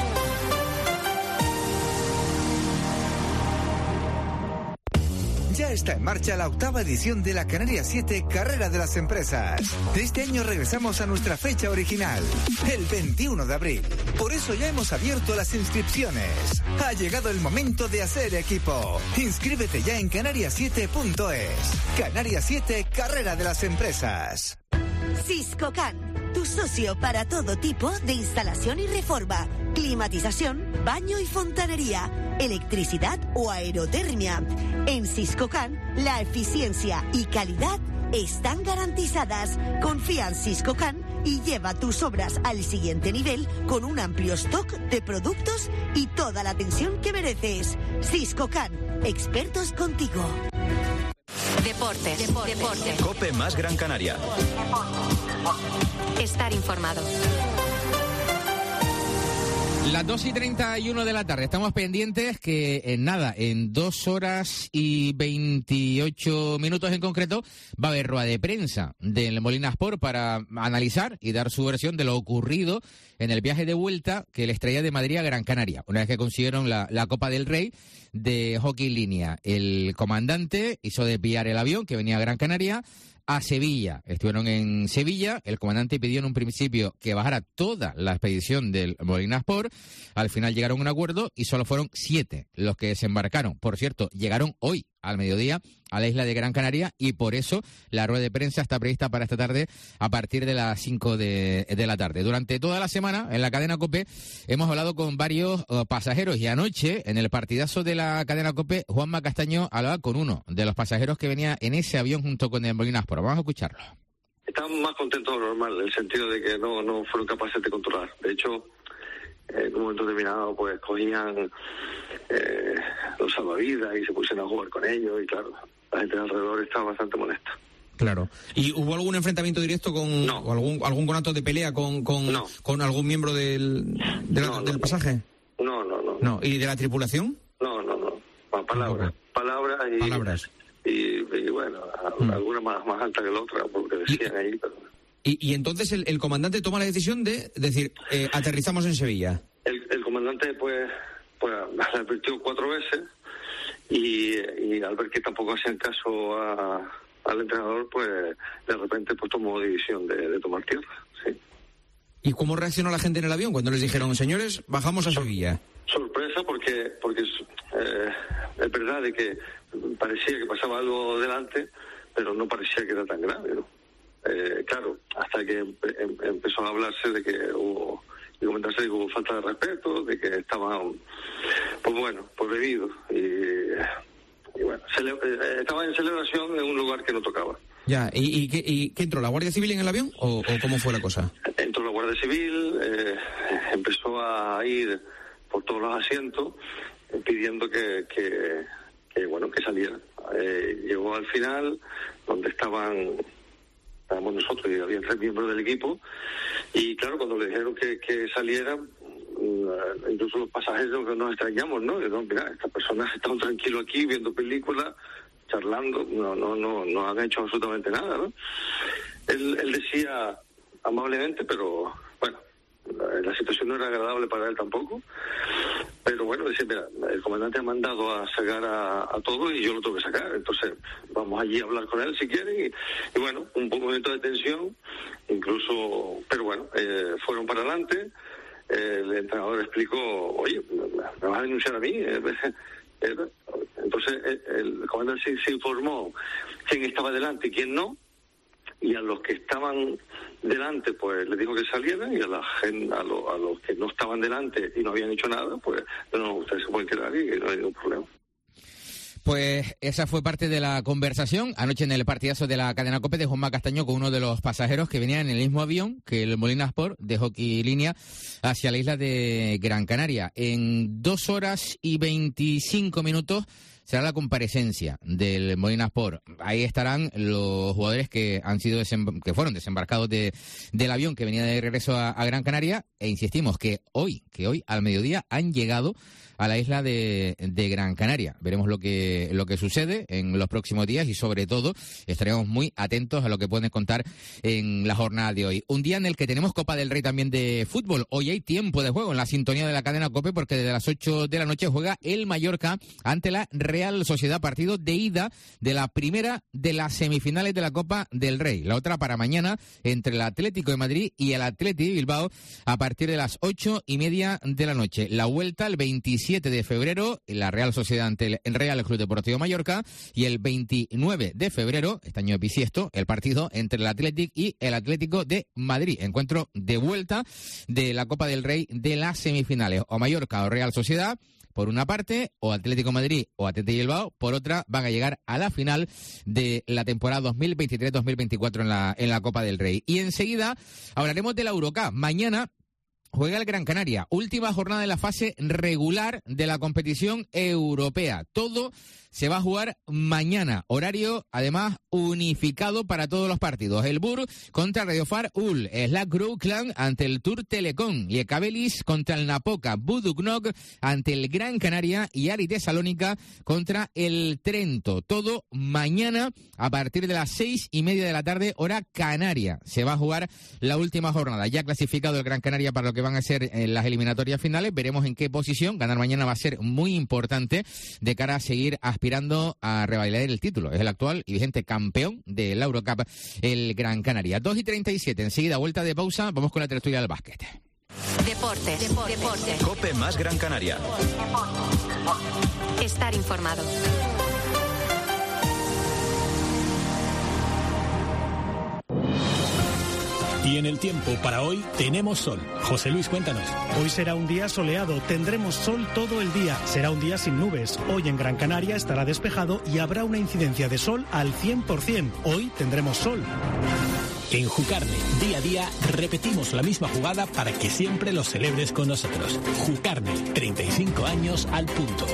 Ya está en marcha la 8ª edición de la Canarias 7 Carrera de las Empresas. Este año regresamos a nuestra fecha original, el 21 de abril. Por eso ya hemos abierto las inscripciones. Ha llegado el momento de hacer equipo. Inscríbete ya en canarias7.es. Canarias 7 Carrera de las Empresas. Siscocan, tu socio para todo tipo de instalación y reforma, climatización, baño y fontanería, electricidad o aerotermia. En Siscocan, la eficiencia y calidad están garantizadas. Confía en Siscocan y lleva tus obras al siguiente nivel con un amplio stock de productos y toda la atención que mereces. Siscocan, expertos contigo. Deportes. Cope más Gran Canaria. Estar informado. Las 2:31 de la tarde. Estamos pendientes que en 2 horas y 28 minutos en concreto, va a haber rueda de prensa del Molina Sport para analizar y dar su versión de lo ocurrido en el viaje de vuelta que les traía de Madrid a Gran Canaria, una vez que consiguieron la Copa del Rey de hockey en línea. El comandante hizo desviar el avión que venía a Gran Canaria a Sevilla. Estuvieron en Sevilla, el comandante pidió en un principio que bajara toda la expedición del Molina Sport, al final llegaron a un acuerdo y solo fueron 7 los que desembarcaron. Por cierto, llegaron hoy al mediodía a la isla de Gran Canaria y por eso la rueda de prensa está prevista para esta tarde a partir de las 5 de la tarde. Durante toda la semana en la cadena COPE hemos hablado con varios pasajeros y anoche en el partidazo de la cadena COPE Juanma Castaño hablaba con uno de los pasajeros que venía en ese avión junto con el Molina Sport. Vamos a escucharlo. Estaban más contentos de lo normal, en el sentido de que no fueron capaces de controlar. De hecho, en un momento determinado pues cogían los salvavidas y se pusieron a jugar con ellos y claro, la gente de alrededor estaba bastante molesta. Claro. ¿Y hubo algún enfrentamiento directo con o algún conato de pelea con algún miembro del pasaje? No. ¿Y de la tripulación? No. Palabras y bueno, alguna más alta que la otra, porque decían ahí, pero... Y entonces el comandante toma la decisión de decir, aterrizamos en Sevilla. El comandante pues le advirtió 4 veces y al ver que tampoco hacían caso al entrenador, pues de repente pues tomó decisión de tomar tierra, sí. ¿Y cómo reaccionó la gente en el avión cuando les dijeron, señores, bajamos a Sevilla? Sorpresa porque es verdad de que parecía que pasaba algo delante, pero no parecía que era tan grave, ¿no? Claro, hasta que empezó a hablarse de que hubo, y comentarse de que hubo falta de respeto, de que estaban, pues bebidos, y bueno, estaban en celebración en un lugar que no tocaba. Ya, ¿y qué entró, la Guardia Civil en el avión o cómo fue la cosa? Entró la Guardia Civil, empezó a ir por todos los asientos pidiendo que saliera. Llegó al final, donde estábamos nosotros y había 3 miembros del equipo, y claro, cuando le dijeron que saliera, incluso los pasajeros que nos extrañamos, ¿no? Y no, mira, estas personas están tranquilos aquí viendo películas, charlando, no han hecho absolutamente nada, ¿no? Él decía amablemente, pero bueno, la situación no era agradable para él tampoco, pero bueno, decía, mira, el comandante ha mandado a sacar a todos y yo lo tengo que sacar, entonces vamos allí a hablar con él si quieren, y bueno, un momento de tensión, incluso, pero bueno, fueron para adelante, el entrenador explicó, oye, ¿me vas a denunciar a mí? Entonces el comandante se informó quién estaba delante y quién no, y a los que estaban delante pues les dijo que salieran, y a los que no estaban delante y no habían hecho nada, pues no, ustedes se pueden quedar y no hay ningún problema. Pues esa fue parte de la conversación anoche en el partidazo de la cadena COPE de Juanma Castaño con uno de los pasajeros que venían en el mismo avión que el Molina Sport de Hockey Línea hacia la isla de Gran Canaria. En 2 horas y 25 minutos será la comparecencia del Molina Sport. Ahí estarán los jugadores que fueron desembarcados del avión que venía de regreso a Gran Canaria, e insistimos que hoy al mediodía han llegado a la isla de Gran Canaria. Veremos lo que sucede en los próximos días y sobre todo estaremos muy atentos a lo que pueden contar en la jornada de hoy. Un día en el que tenemos Copa del Rey también de fútbol. Hoy hay tiempo de juego en la sintonía de la cadena COPE porque desde las 8 de la noche juega el Mallorca ante la Real Sociedad, partido de ida de la primera de las semifinales de la Copa del Rey. La otra para mañana entre el Atlético de Madrid y el Athletic de Bilbao a partir de las 8:30 de la noche. La vuelta el 27 de febrero, la Real Sociedad ante el Real Club Deportivo Mallorca, y el 29 de febrero, este año de bisiesto, el partido entre el Athletic y el Atlético de Madrid. Encuentro de vuelta de la Copa del Rey de las semifinales. O Mallorca o Real Sociedad por una parte, o Atlético de Madrid o Athletic de Bilbao por otra, van a llegar a la final de la temporada 2023-2024 en la Copa del Rey. Y enseguida hablaremos de la Eurocup. Mañana juega el Gran Canaria, última jornada de la fase regular de la competición europea. Todo se va a jugar mañana, horario además unificado para todos los partidos. El Bur contra Radiofar Ul, Slack Crew Clan ante el Tour Telecom, Liekabelis contra el Napoca, Buduknok ante el Gran Canaria y Ari Tesalónica contra el Trento. Todo mañana a partir de las 6:30 de la tarde, hora canaria. Se va a jugar la última jornada. Ya clasificado el Gran Canaria para lo que van a ser las eliminatorias finales. Veremos en qué posición. Ganar mañana va a ser muy importante de cara a seguir aspirando a revalidar el título. Es el actual y vigente campeón de la Eurocup, el Gran Canaria. 2:37, enseguida vuelta de pausa, vamos con la tertulia del básquet. Deportes. COPE más Gran Canaria. Estar informado. Y en el tiempo para hoy tenemos sol. José Luis, cuéntanos. Hoy será un día soleado, tendremos sol todo el día. Será un día sin nubes. Hoy en Gran Canaria estará despejado y habrá una incidencia de sol al 100%. Hoy tendremos sol. En Jucarne, día a día, repetimos la misma jugada para que siempre lo celebres con nosotros. Jucarne, 35 años al punto.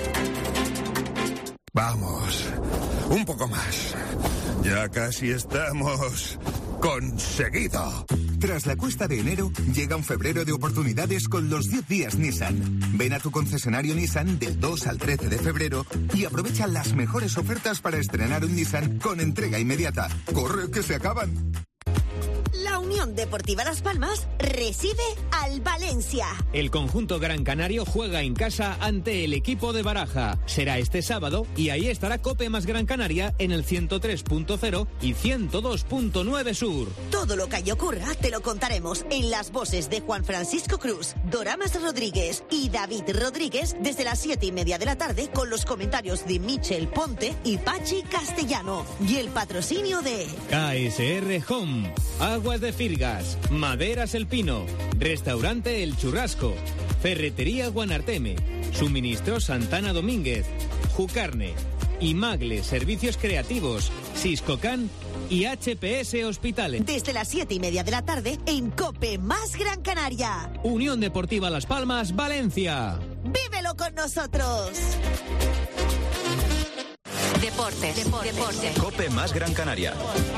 Vamos, un poco más. Ya casi estamos conseguido. Tras la cuesta de enero, llega un febrero de oportunidades con los 10 días Nissan. Ven a tu concesionario Nissan del 2 al 13 de febrero y aprovecha las mejores ofertas para estrenar un Nissan con entrega inmediata. ¡Corre, que se acaban! La Unión Deportiva Las Palmas recibe al Valencia. El conjunto gran canario juega en casa ante el equipo de Baraja. Será este sábado y ahí estará COPE más Gran Canaria en el 103.0 y 102.9 Sur. Todo lo que ahí ocurra te lo contaremos en las voces de Juan Francisco Cruz, Doramas Rodríguez y David Rodríguez desde las 7:30 de la tarde con los comentarios de Michel Ponte y Pachi Castellano y el patrocinio de KSR Home, Aguas de Firgas, Maderas El Pino, Restaurante El Churrasco, Ferretería Guanarteme, Suministro Santana Domínguez, Jucarne, Imagle Servicios Creativos, Siscocan y HPS Hospitales. Desde las 7:30 de la tarde en COPE más Gran Canaria. Unión Deportiva Las Palmas, Valencia. ¡Vívelo con nosotros! Deportes. COPE más Gran Canaria.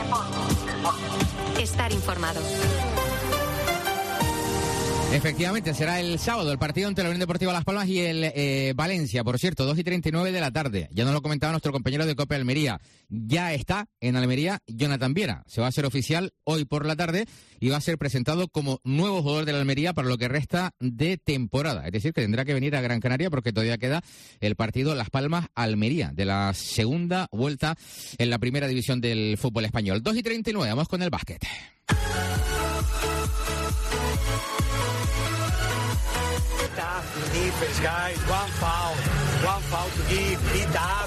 Estar informado. Efectivamente, será el sábado el partido entre la Unión Deportiva Las Palmas y el Valencia. Por cierto, 2:39 de la tarde. Ya nos lo comentaba nuestro compañero de COPE Almería. Ya está en Almería Jonathan Viera. Se va a hacer oficial hoy por la tarde y va a ser presentado como nuevo jugador de la Almería para lo que resta de temporada. Es decir, que tendrá que venir a Gran Canaria porque todavía queda el partido Las Palmas-Almería de la segunda vuelta en la primera división del fútbol español. 2:39, vamos con el básquet. defense, guys. One foul to give, beat up.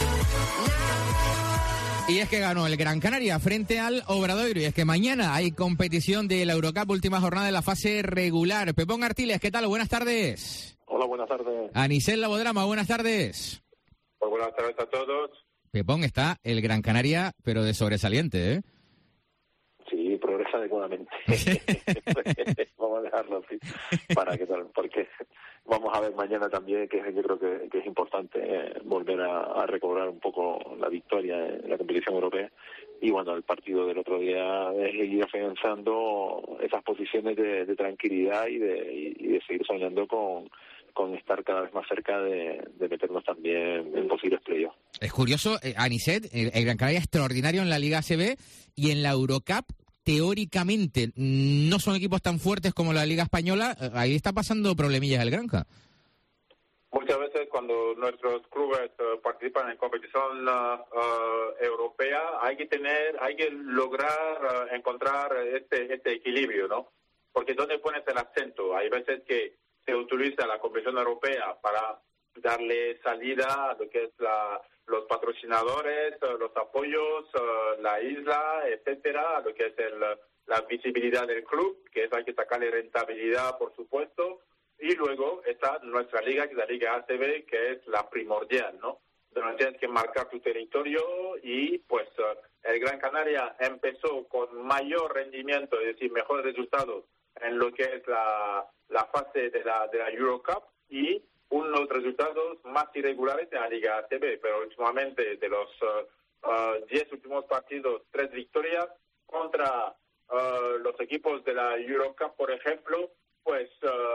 Y es que ganó el Gran Canaria frente al Obradoiro. Y es que mañana hay competición de la Eurocup, última jornada de la fase regular. Pepón Artiles, ¿qué tal? Buenas tardes. Hola, buenas tardes. Anisel Labodrama, buenas tardes. Pues buenas tardes a todos. Pepón, está el Gran Canaria, pero de sobresaliente, ¿eh? Sí, progresa adecuadamente. Vamos a dejarlo así, para que tal, porque vamos a ver mañana también, que yo creo que es importante volver a recobrar un poco la victoria en la competición europea. Y bueno, el partido del otro día es ir afianzando esas posiciones de tranquilidad y de seguir soñando con estar cada vez más cerca de meternos también en posibles playoffs. Es curioso, Aniset, el Gran Canaria extraordinario en la Liga ACB y en la Eurocup, teóricamente, no son equipos tan fuertes como la Liga Española. Ahí está pasando problemillas el Granca. Muchas veces cuando nuestros clubes participan en competición europea hay que lograr encontrar este equilibrio, ¿no? Porque ¿dónde pones el acento? Hay veces que se utiliza la competición europea para darle salida a lo que es los patrocinadores, los apoyos, la isla, etcétera, a lo que es la visibilidad del club, que es hay que sacarle rentabilidad, por supuesto. Y luego está nuestra liga, que es la Liga ACB, que es la primordial, ¿no? Donde tienes que marcar tu territorio y, pues, el Gran Canaria empezó con mayor rendimiento, es decir, mejores resultados en lo que es la fase de la Eurocup y unos resultados más irregulares en la Liga ACB, pero últimamente de los 10 últimos partidos, 3 victorias contra los equipos de la Eurocup, por ejemplo, pues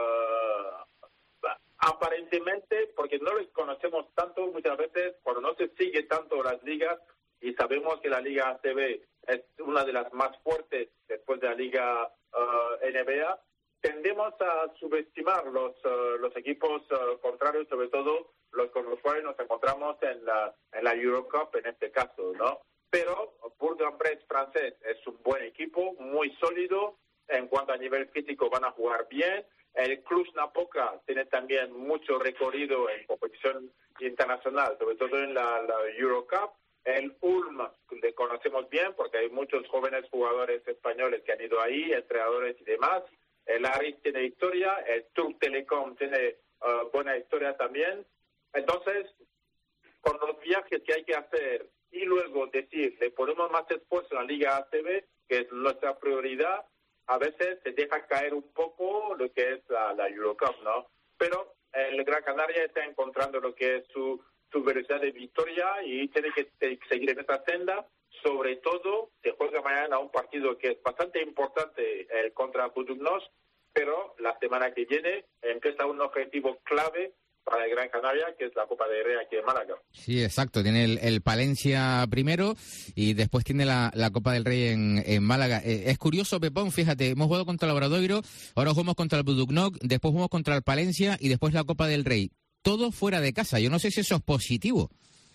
aparentemente, porque no les conocemos tanto muchas veces, cuando no se sigue tanto las ligas y sabemos que la Liga ACB es una de las más fuertes después de la Liga NBA, tendemos a subestimar los equipos contrarios, sobre todo los con los cuales nos encontramos en la Eurocup en este caso, ¿no? Pero Bourg-en-Bresse francés es un buen equipo, muy sólido. En cuanto a nivel físico van a jugar bien. El Cluj-Napoca tiene también mucho recorrido en competición internacional, sobre todo en la Eurocup. El Ulm le conocemos bien porque hay muchos jóvenes jugadores españoles que han ido ahí, entrenadores y demás. El Aris tiene historia, el Turk Telecom tiene buena historia también. Entonces, con los viajes que hay que hacer y luego decir, le ponemos más esfuerzo en la Liga ACB, que es nuestra prioridad, a veces se deja caer un poco lo que es la Eurocup, ¿no? Pero el Gran Canaria está encontrando lo que es su velocidad de victoria y tiene que seguir en esta senda. Sobre todo, se juega mañana un partido que es bastante importante, el contra Budugnos, pero la semana que viene empieza un objetivo clave para el Gran Canaria, que es la Copa del Rey aquí en Málaga. Sí, exacto. Tiene el Palencia primero y después tiene la Copa del Rey en Málaga. Es curioso, Pepón, fíjate, hemos jugado contra el Obradoiro, ahora jugamos contra el Budugnos, después jugamos contra el Palencia y después la Copa del Rey. Todo fuera de casa. Yo no sé si eso es positivo.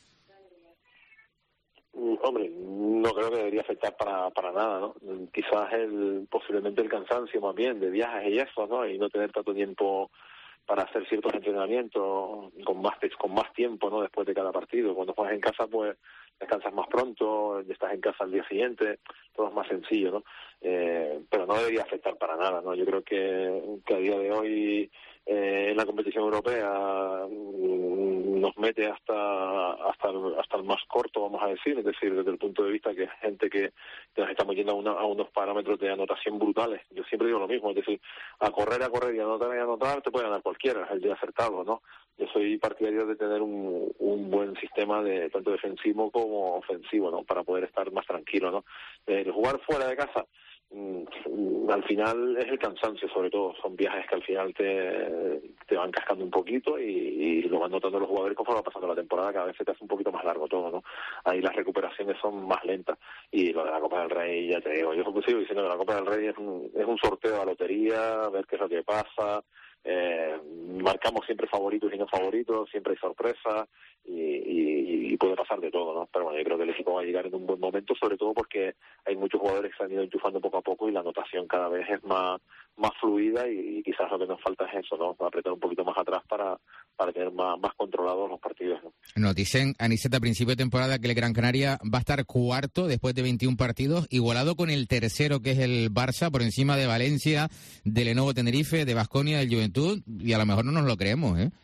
Hombre, no creo que debería afectar para nada, ¿no? Quizás posiblemente el cansancio más bien de viajes y eso, ¿no? Y no tener tanto tiempo para hacer ciertos entrenamientos con más tiempo, ¿no? Después de cada partido. Cuando juegas en casa, pues descansas más pronto, ya estás en casa al día siguiente, todo es más sencillo, ¿no? Pero no debería afectar para nada, ¿no? Yo creo que a día de hoy en la competición europea nos mete hasta el más corto, vamos a decir, es decir, desde el punto de vista que gente que nos estamos yendo a unos parámetros de anotación brutales. Yo siempre digo lo mismo, es decir, a correr y anotar te puede ganar cualquiera, es el de acertarlo, ¿no? Yo soy partidario de tener un buen sistema de tanto defensivo como ofensivo, ¿no? Para poder estar más tranquilo, ¿no? El jugar fuera de casa, al final es el cansancio, sobre todo son viajes que al final te van cascando un poquito y lo van notando los jugadores conforme va pasando la temporada, cada vez se te hace un poquito más largo todo, ¿no? Ahí las recuperaciones son más lentas y lo de la Copa del Rey, ya te digo, yo sigo diciendo que la Copa del Rey es un sorteo a lotería, ver qué es lo que pasa, marcamos siempre favoritos y no favoritos, siempre hay sorpresas y puede pasar de todo, ¿no? Pero bueno, yo creo que el equipo va a llegar en un buen momento, sobre todo porque hay muchos jugadores que se han ido enchufando poco a poco y la anotación cada vez es más fluida y quizás lo que nos falta es eso, ¿no? Apretar un poquito más atrás para tener más controlados los partidos, ¿no? Nos dicen, Aniset, a principio de temporada que el Gran Canaria va a estar cuarto después de 21 partidos, igualado con el tercero, que es el Barça, por encima de Valencia, de Lenovo Tenerife, de Baskonia, del Juventud, y a lo mejor no nos lo creemos, ¿eh?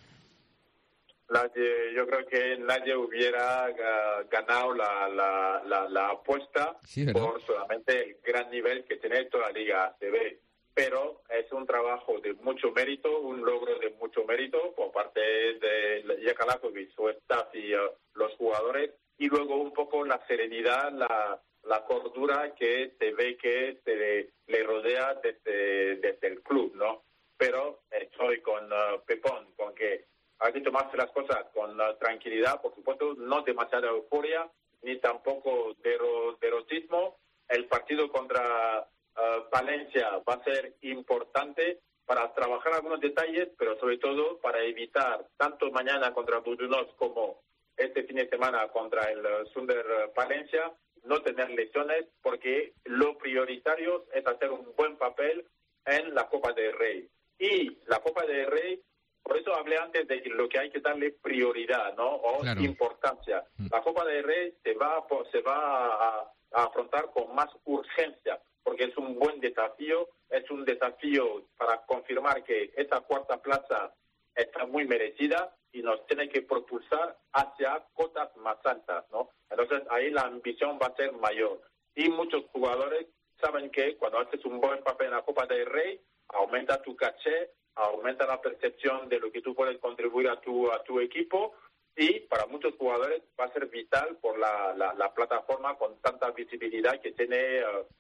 Yo creo que nadie hubiera ganado la apuesta por solamente el gran nivel que tiene toda la Liga ACB. Pero es un trabajo de mucho mérito, un logro de mucho mérito por parte de Jaka Lakovic, su staff y los jugadores, y luego un poco la serenidad, la cordura que se ve que le rodea desde el club, ¿no? Pero estoy con Pepón, con que hay que tomarse las cosas con tranquilidad, por supuesto, no demasiada euforia, ni tampoco derrotismo. El partido contra Valencia va a ser importante para trabajar algunos detalles, pero sobre todo para evitar, tanto mañana contra Budućnost como este fin de semana contra el Sunder Valencia, no tener lesiones, porque lo prioritario es hacer un buen papel en la Copa del Rey. Y la Copa del Rey, por eso hablé antes de lo que hay que darle prioridad, ¿no? O claro, importancia. La Copa del Rey se va a afrontar con más urgencia, porque es un buen desafío, es un desafío para confirmar que esta cuarta plaza está muy merecida y nos tiene que propulsar hacia cotas más altas, ¿no? Entonces ahí la ambición va a ser mayor. Y muchos jugadores saben que cuando haces un buen papel en la Copa del Rey, aumenta tu caché, aumenta la percepción de lo que tú puedes contribuir a tu equipo, y para muchos jugadores va a ser vital por la plataforma con tanta visibilidad que tiene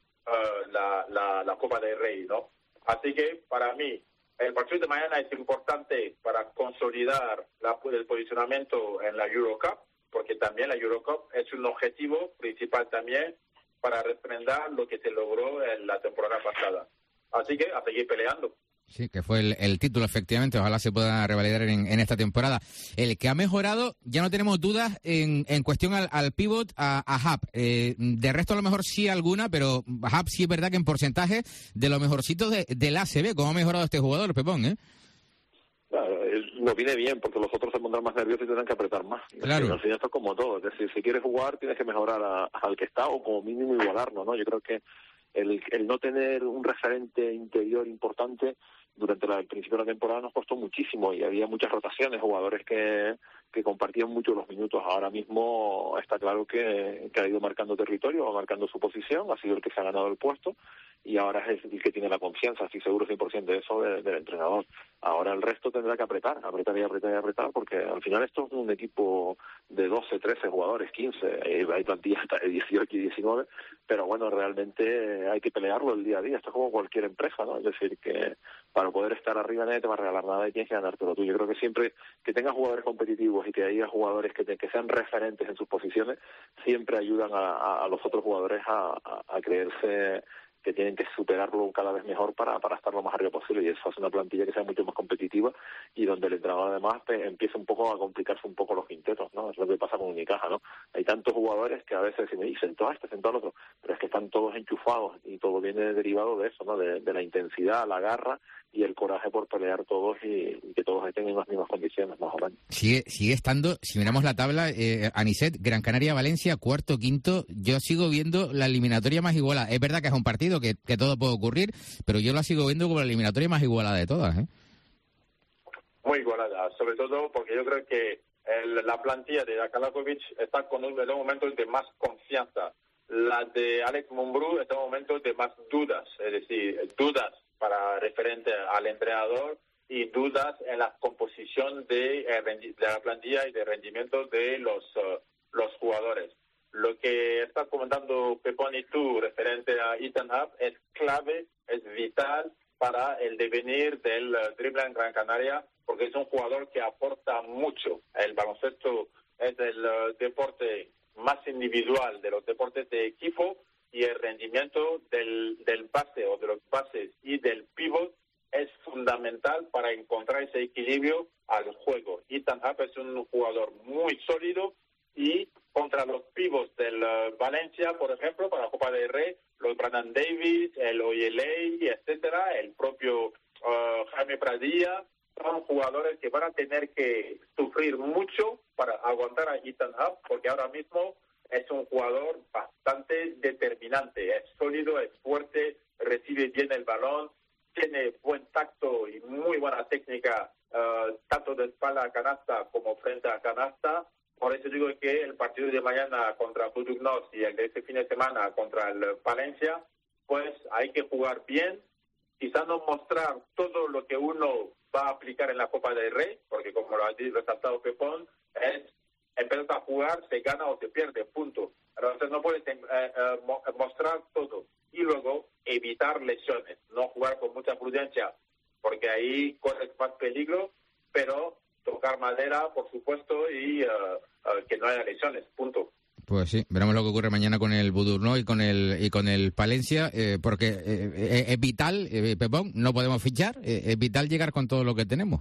la Copa del Rey, ¿no? Así que para mí el partido de mañana es importante para consolidar el posicionamiento en la Eurocup, porque también la Eurocup es un objetivo principal también para refrendar lo que se logró en la temporada pasada. Así que a seguir peleando. Sí, que fue el título, efectivamente. Ojalá se pueda revalidar en esta temporada. El que ha mejorado, ya no tenemos dudas en cuestión al pivot, a Hub. De resto, a lo mejor sí alguna, pero Hub sí es verdad que en porcentaje de los mejorcitos del ACB. ¿Cómo ha mejorado este jugador, Pepón, eh? Claro, nos viene bien, porque los otros se pondrán más nerviosos y tendrán que apretar más. Claro. Al final esto es como todo. Es decir, si quieres jugar, tienes que mejorar al que está o como mínimo igualarlo, ¿no? Yo creo que el no tener un referente interior importante durante el principio de la temporada nos costó muchísimo y había muchas rotaciones, jugadores que compartían mucho los minutos. Ahora mismo está claro que ha ido marcando territorio, va marcando su posición, ha sido el que se ha ganado el puesto y ahora es el que tiene la confianza, estoy seguro 100% de eso del entrenador. Ahora el resto tendrá que apretar, porque al final esto es un equipo de 12, 13 jugadores, 15, hay plantillas hasta de 18 y 19, pero bueno, realmente hay que pelearlo el día a día, esto es como cualquier empresa, ¿no? Es decir, que para poder estar arriba nadie te va a regalar nada y tienes que ganártelo tú. Yo creo que siempre que tengas jugadores competitivos y que haya jugadores que sean referentes en sus posiciones, siempre ayudan a los otros jugadores a creerse que tienen que superarlo cada vez mejor para estar lo más arriba posible, y eso hace una plantilla que sea mucho más competitiva y donde el entrenador además empieza un poco a complicarse un poco los quintetos, ¿no? Es lo que pasa con Unicaja, ¿no? Hay tantos jugadores que a veces se me dicen, sentó a este, sentó al otro, pero es que están todos enchufados y todo viene derivado de eso, ¿no? De la intensidad, la garra y el coraje por pelear todos y que todos estén en las mismas condiciones, más o menos. Sigue estando, si miramos la tabla, Aniset, Gran Canaria, Valencia, cuarto, quinto, yo sigo viendo la eliminatoria más igualada. Es verdad que es un partido que todo puede ocurrir, pero yo la sigo viendo como la eliminatoria más igualada de todas, ¿eh? Muy igualada, sobre todo porque yo creo que la plantilla de Jaka Lakovic está con un momento de más confianza. La de Alex Mumbrú está en un momento de más dudas, es decir, dudas para referente al entrenador y dudas en la composición de la plantilla y de rendimiento de los jugadores. Lo que está comentando Pepón y tú referente a Ethan Hub es clave, es vital para el devenir del dribbling en Gran Canaria, porque es un jugador que aporta mucho. El baloncesto es el deporte más individual de los deportes de equipo y el rendimiento del base o de los bases y del pivot es fundamental para encontrar de equilibrio al juego. Ethan Happ es un jugador muy sólido y contra los pivots del Valencia, por ejemplo, para la Copa del Rey, los Brandon Davis, el Oyelei, etcétera, el propio Jaime Pradilla, son jugadores que van a tener que sufrir mucho para aguantar a Ethan Happ, porque ahora mismo es un jugador bastante determinante, es sólido, es fuerte, recibe bien el balón, tiene buen tacto y muy buena técnica, tanto de espalda a canasta como frente a canasta. Por eso digo que el partido de mañana contra Budugnos y el de este fin de semana contra el Valencia, pues hay que jugar bien, quizás no mostrar todo lo que uno va a aplicar en la Copa del Rey, porque como lo ha resaltado Pepón, es empiezas a jugar, se gana o se pierde, punto. Entonces no puedes mostrar todo y luego evitar lesiones, no jugar con mucha prudencia, porque ahí corres más peligro, pero tocar madera, por supuesto, y que no haya lesiones, punto. Pues sí, veremos lo que ocurre mañana con el Budurno y con el Palencia, porque es vital, Pepón, no podemos fichar, es vital llegar con todo lo que tenemos.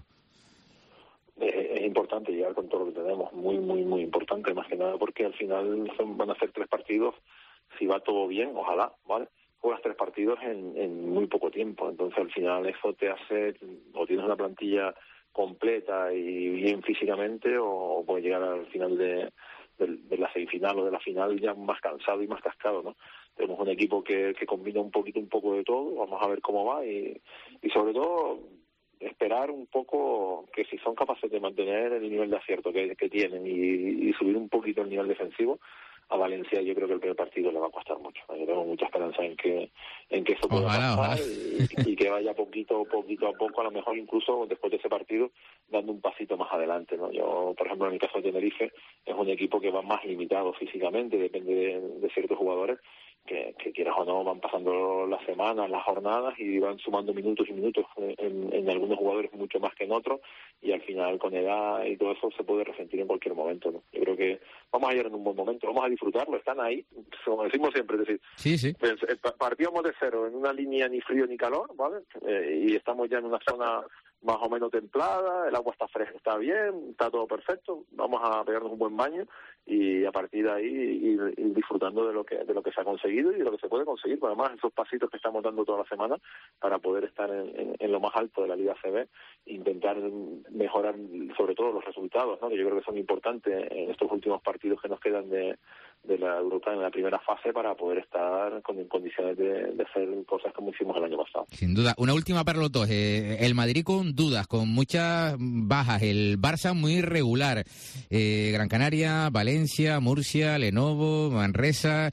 Es importante llegar con todo lo que tenemos, muy, muy, muy importante, más que nada porque al final van a ser 3 partidos, si va todo bien, ojalá, ¿vale? Juegas 3 partidos en muy poco tiempo, entonces al final eso te hace, o tienes una plantilla completa y bien físicamente, o puedes llegar al final de la semifinal o de la final ya más cansado y más cascado, ¿no? Tenemos un equipo que combina un poco de todo, vamos a ver cómo va y sobre todo esperar un poco que si son capaces de mantener el nivel de acierto que tienen y subir un poquito el nivel defensivo, a Valencia yo creo que el primer partido le va a costar mucho. Yo tengo mucha esperanza en que eso pueda pasar y que vaya poquito a poco, a lo mejor incluso después de ese partido dando un pasito más adelante, ¿no? Yo, por ejemplo, en el caso de Tenerife, es un equipo que va más limitado físicamente, depende de ciertos jugadores que quieras o no van pasando las semanas, las jornadas y van sumando minutos y minutos en algunos jugadores mucho más que en otros y al final con edad y todo eso se puede resentir en cualquier momento, ¿no? Yo creo que vamos a llegar en un buen momento, vamos a disfrutarlo, están ahí, como decimos siempre, es decir, sí. Partíamos de cero en una línea ni frío ni calor, ¿vale? Y estamos ya en una zona más o menos templada, el agua está fresca, está bien, está todo perfecto, vamos a pegarnos un buen baño y a partir de ahí ir disfrutando de lo que se ha conseguido y de lo que se puede conseguir, pero además esos pasitos que estamos dando toda la semana para poder estar en lo más alto de la Liga ACB, intentar mejorar sobre todo los resultados, ¿no? Que yo creo que son importantes en estos últimos partidos que nos quedan de la Europa en la primera fase para poder estar en condiciones de hacer cosas como hicimos el año pasado. Sin duda. Una última para los dos. El Madrid con dudas, con muchas bajas. El Barça muy irregular. Gran Canaria, Valencia, Murcia, Lenovo, Manresa.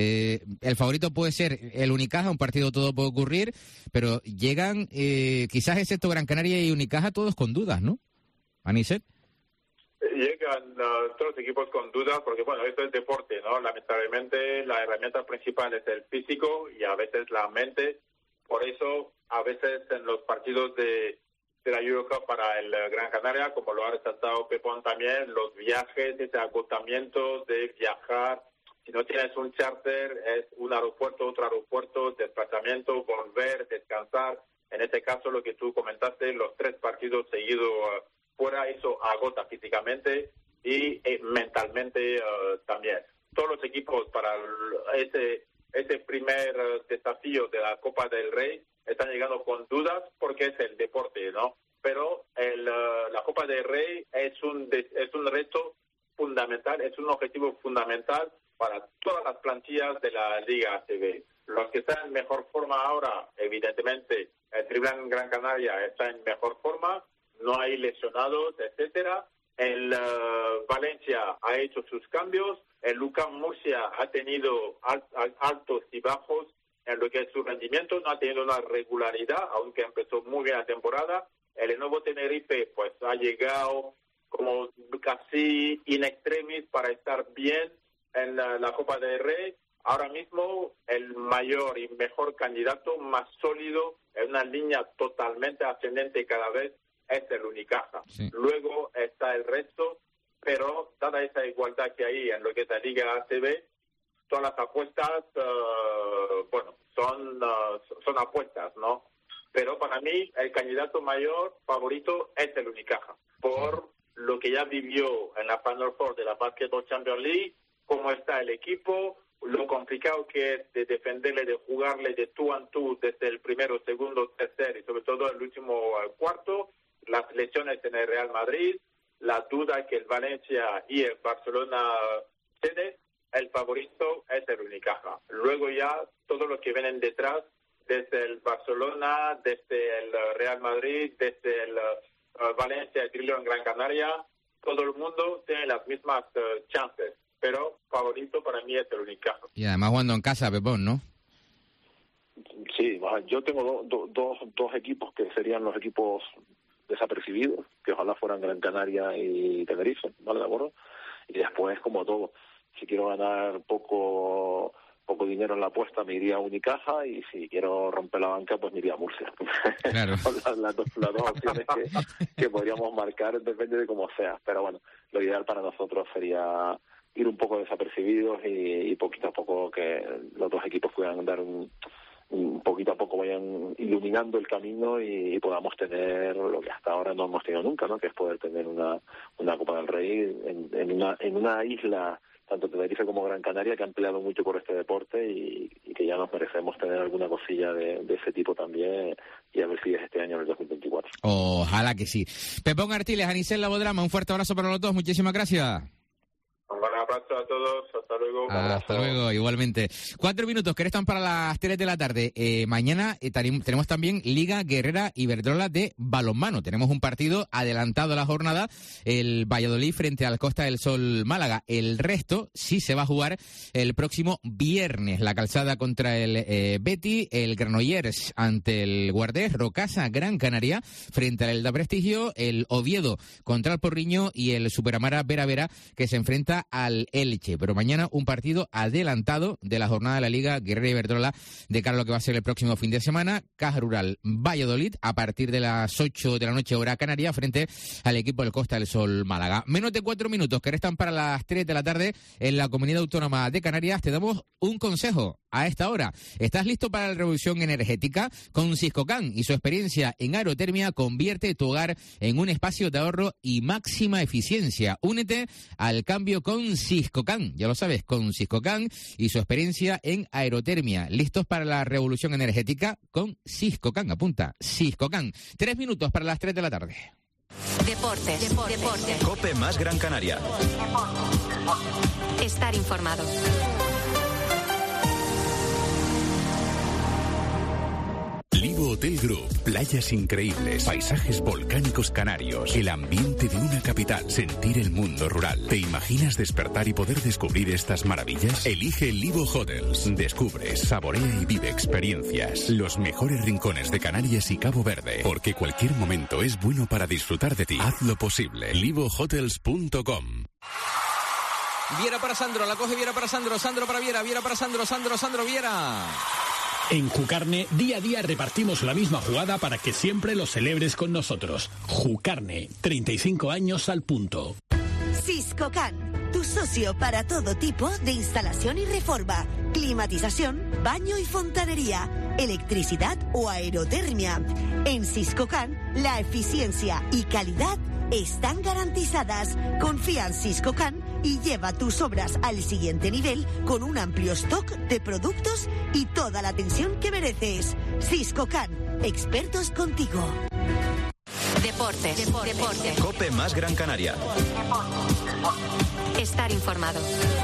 El favorito puede ser el Unicaja, un partido todo puede ocurrir, pero llegan, quizás excepto Gran Canaria y Unicaja, todos con dudas, ¿no? Aniset. Llegan todos los equipos con dudas porque, bueno, esto es deporte, ¿no? Lamentablemente la herramienta principal es el físico y a veces la mente. Por eso, a veces en los partidos de la Eurocup para el Gran Canaria, como lo ha resaltado Pepón también, los viajes, ese agotamiento de viajar. Si no tienes un charter, es un aeropuerto, otro aeropuerto, desplazamiento, volver, descansar. En este caso, lo que tú comentaste, los 3 partidos seguidos fuera, eso agota físicamente y mentalmente también. Todos los equipos para ese primer desafío de la Copa del Rey están llegando con dudas porque es el deporte, ¿no? Pero la Copa del Rey es un reto fundamental, es un objetivo fundamental para todas las plantillas de la Liga ACB. Los que están en mejor forma ahora, evidentemente, el Tribunal Gran Canaria está en mejor forma, no hay lesionados, etcétera. El Valencia ha hecho sus cambios, el UCAM Murcia ha tenido altos y bajos en lo que es su rendimiento, no ha tenido una regularidad, aunque empezó muy bien la temporada. El Lenovo Tenerife pues ha llegado como casi in extremis para estar bien en la Copa del Rey. Ahora mismo el mayor y mejor candidato, más sólido, en una línea totalmente ascendente cada vez, es el Unicaja. Sí. Luego está el resto, pero dada esa igualdad que hay en lo que es la Liga ACB, todas las apuestas, son apuestas, ¿no? Pero para mí el candidato mayor favorito es el Unicaja, por lo que ya vivió en la Final Four de la Basketball Champions League, cómo está el equipo, lo complicado que es de defenderle, de jugarle de tú a tú desde el primero, segundo, tercer y sobre todo el último cuarto, las lesiones en el Real Madrid, la duda que el Valencia y el Barcelona tienen. El favorito es el Unicaja. Luego ya todos los que vienen detrás, desde el Barcelona, desde el Real Madrid, desde el Valencia, el Trillo en Gran Canaria, todo el mundo tiene las mismas chances. Pero favorito para mí es el Unicaja. Y además jugando en casa, Pepón, ¿no? Sí, yo tengo dos equipos que serían los equipos desapercibidos, que ojalá fueran Gran Canaria y Tenerife, ¿vale? ¿De acuerdo? Y después, como todo, si quiero ganar poco dinero en la apuesta, me iría a Unicaja, y si quiero romper la banca, pues me iría a Murcia. Claro. las dos opciones que podríamos marcar, depende de cómo sea. Pero bueno, lo ideal para nosotros sería ir un poco desapercibidos y poquito a poco que los dos equipos puedan dar un poquito a poco vayan iluminando el camino y podamos tener lo que hasta ahora no hemos tenido nunca, ¿no? Que es poder tener una Copa del Rey en una isla, tanto Tenerife como Gran Canaria, que han peleado mucho por este deporte y que ya nos merecemos tener alguna cosilla de ese tipo también, y a ver si es este año, en el 2024. Ojalá que sí. Pepón Artiles, Anicel Labodrama, un fuerte abrazo para los dos, muchísimas gracias. Un buen abrazo a todos, hasta luego. Hasta luego, igualmente. 4 minutos que restan para las 3 de la tarde. Mañana tenemos también Liga Guerrera Iberdrola de balonmano. Tenemos un partido adelantado a la jornada, el Valladolid frente al Costa del Sol Málaga. El resto sí se va a jugar el próximo viernes. La Calzada contra el Betis, el Granollers ante el Guardés, Rocasa Gran Canaria frente al Elda Prestigio, el Oviedo contra el Porriño y el Superamara Vera Vera, que se enfrenta al Elche. Pero mañana un partido adelantado de la jornada de la Liga Guerrera Iberdrola de cara a lo que va a ser el próximo fin de semana. Caja Rural Valladolid a partir de las 8 de la noche hora canaria frente al equipo del Costa del Sol Málaga. Menos de 4 minutos que restan para las 3 de la tarde en la Comunidad Autónoma de Canarias. Te damos un consejo a esta hora. ¿Estás listo para la revolución energética? Con Siscocan y su experiencia en aerotermia convierte tu hogar en un espacio de ahorro y máxima eficiencia. Únete al cambio con Siscocan, ya lo sabes, con Siscocan y su experiencia en aerotermia. ¿Listos para la revolución energética? Con Siscocan, apunta, Siscocan. 3 minutos para las 3 de la tarde. Deportes. COPE más Gran Canaria. Estar informado. Livo Hotel Group, playas increíbles, paisajes volcánicos canarios, el ambiente de una capital, sentir el mundo rural. ¿Te imaginas despertar y poder descubrir estas maravillas? Elige Livo Hotels. Descubre, saborea y vive experiencias. Los mejores rincones de Canarias y Cabo Verde, porque cualquier momento es bueno para disfrutar de ti. Hazlo posible. LivoHotels.com. Viera para Sandro, la coge Viera para Sandro, Sandro para Viera, Viera para Sandro, Sandro Viera. En Jucarne, día a día repartimos la misma jugada para que siempre lo celebres con nosotros. Jucarne, 35 años al punto. Siscocan, tu socio para todo tipo de instalación y reforma, climatización, baño y fontanería, electricidad o aerotermia. En Siscocan, la eficiencia y calidad están garantizadas. Confía en Siscocan y lleva tus obras al siguiente nivel con un amplio stock de productos y toda la atención que mereces. Siscocan, expertos contigo. Deportes. COPE más Gran Canaria. Estar informado.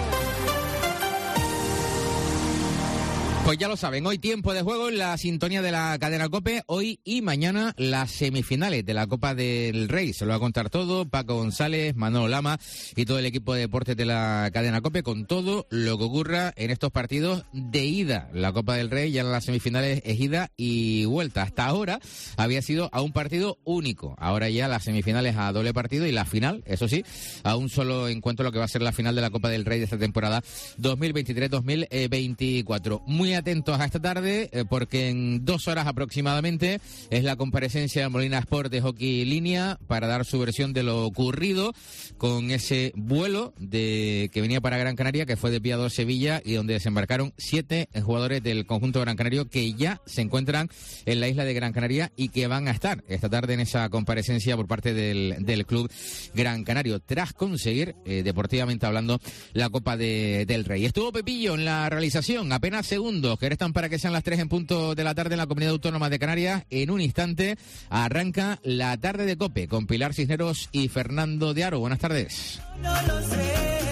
Pues ya lo saben, hoy tiempo de juego en la sintonía de la cadena COPE, hoy y mañana las semifinales de la Copa del Rey. Se lo va a contar todo Paco González, Manolo Lama y todo el equipo de deportes de la cadena COPE con todo lo que ocurra en estos partidos de ida. La Copa del Rey ya en las semifinales es ida y vuelta. Hasta ahora había sido a un partido único. Ahora ya las semifinales a doble partido y la final, eso sí, a un solo encuentro, lo que va a ser la final de la Copa del Rey de esta temporada 2023-2024. Muy atentos a esta tarde, porque en 2 horas aproximadamente es la comparecencia de Molina Sport de Hockey Línea para dar su versión de lo ocurrido con ese vuelo que venía para Gran Canaria, que fue desviado a Sevilla y donde desembarcaron 7 jugadores del conjunto Gran Canario que ya se encuentran en la isla de Gran Canaria y que van a estar esta tarde en esa comparecencia por parte del club Gran Canario, tras conseguir, deportivamente hablando, la Copa del Rey. Estuvo Pepillo en la realización, apenas segundos que restan para que sean las 3 en punto de la tarde en la Comunidad Autónoma de Canarias. En un instante arranca la tarde de COPE con Pilar Cisneros y Fernando de Aro. Buenas tardes. No lo sé.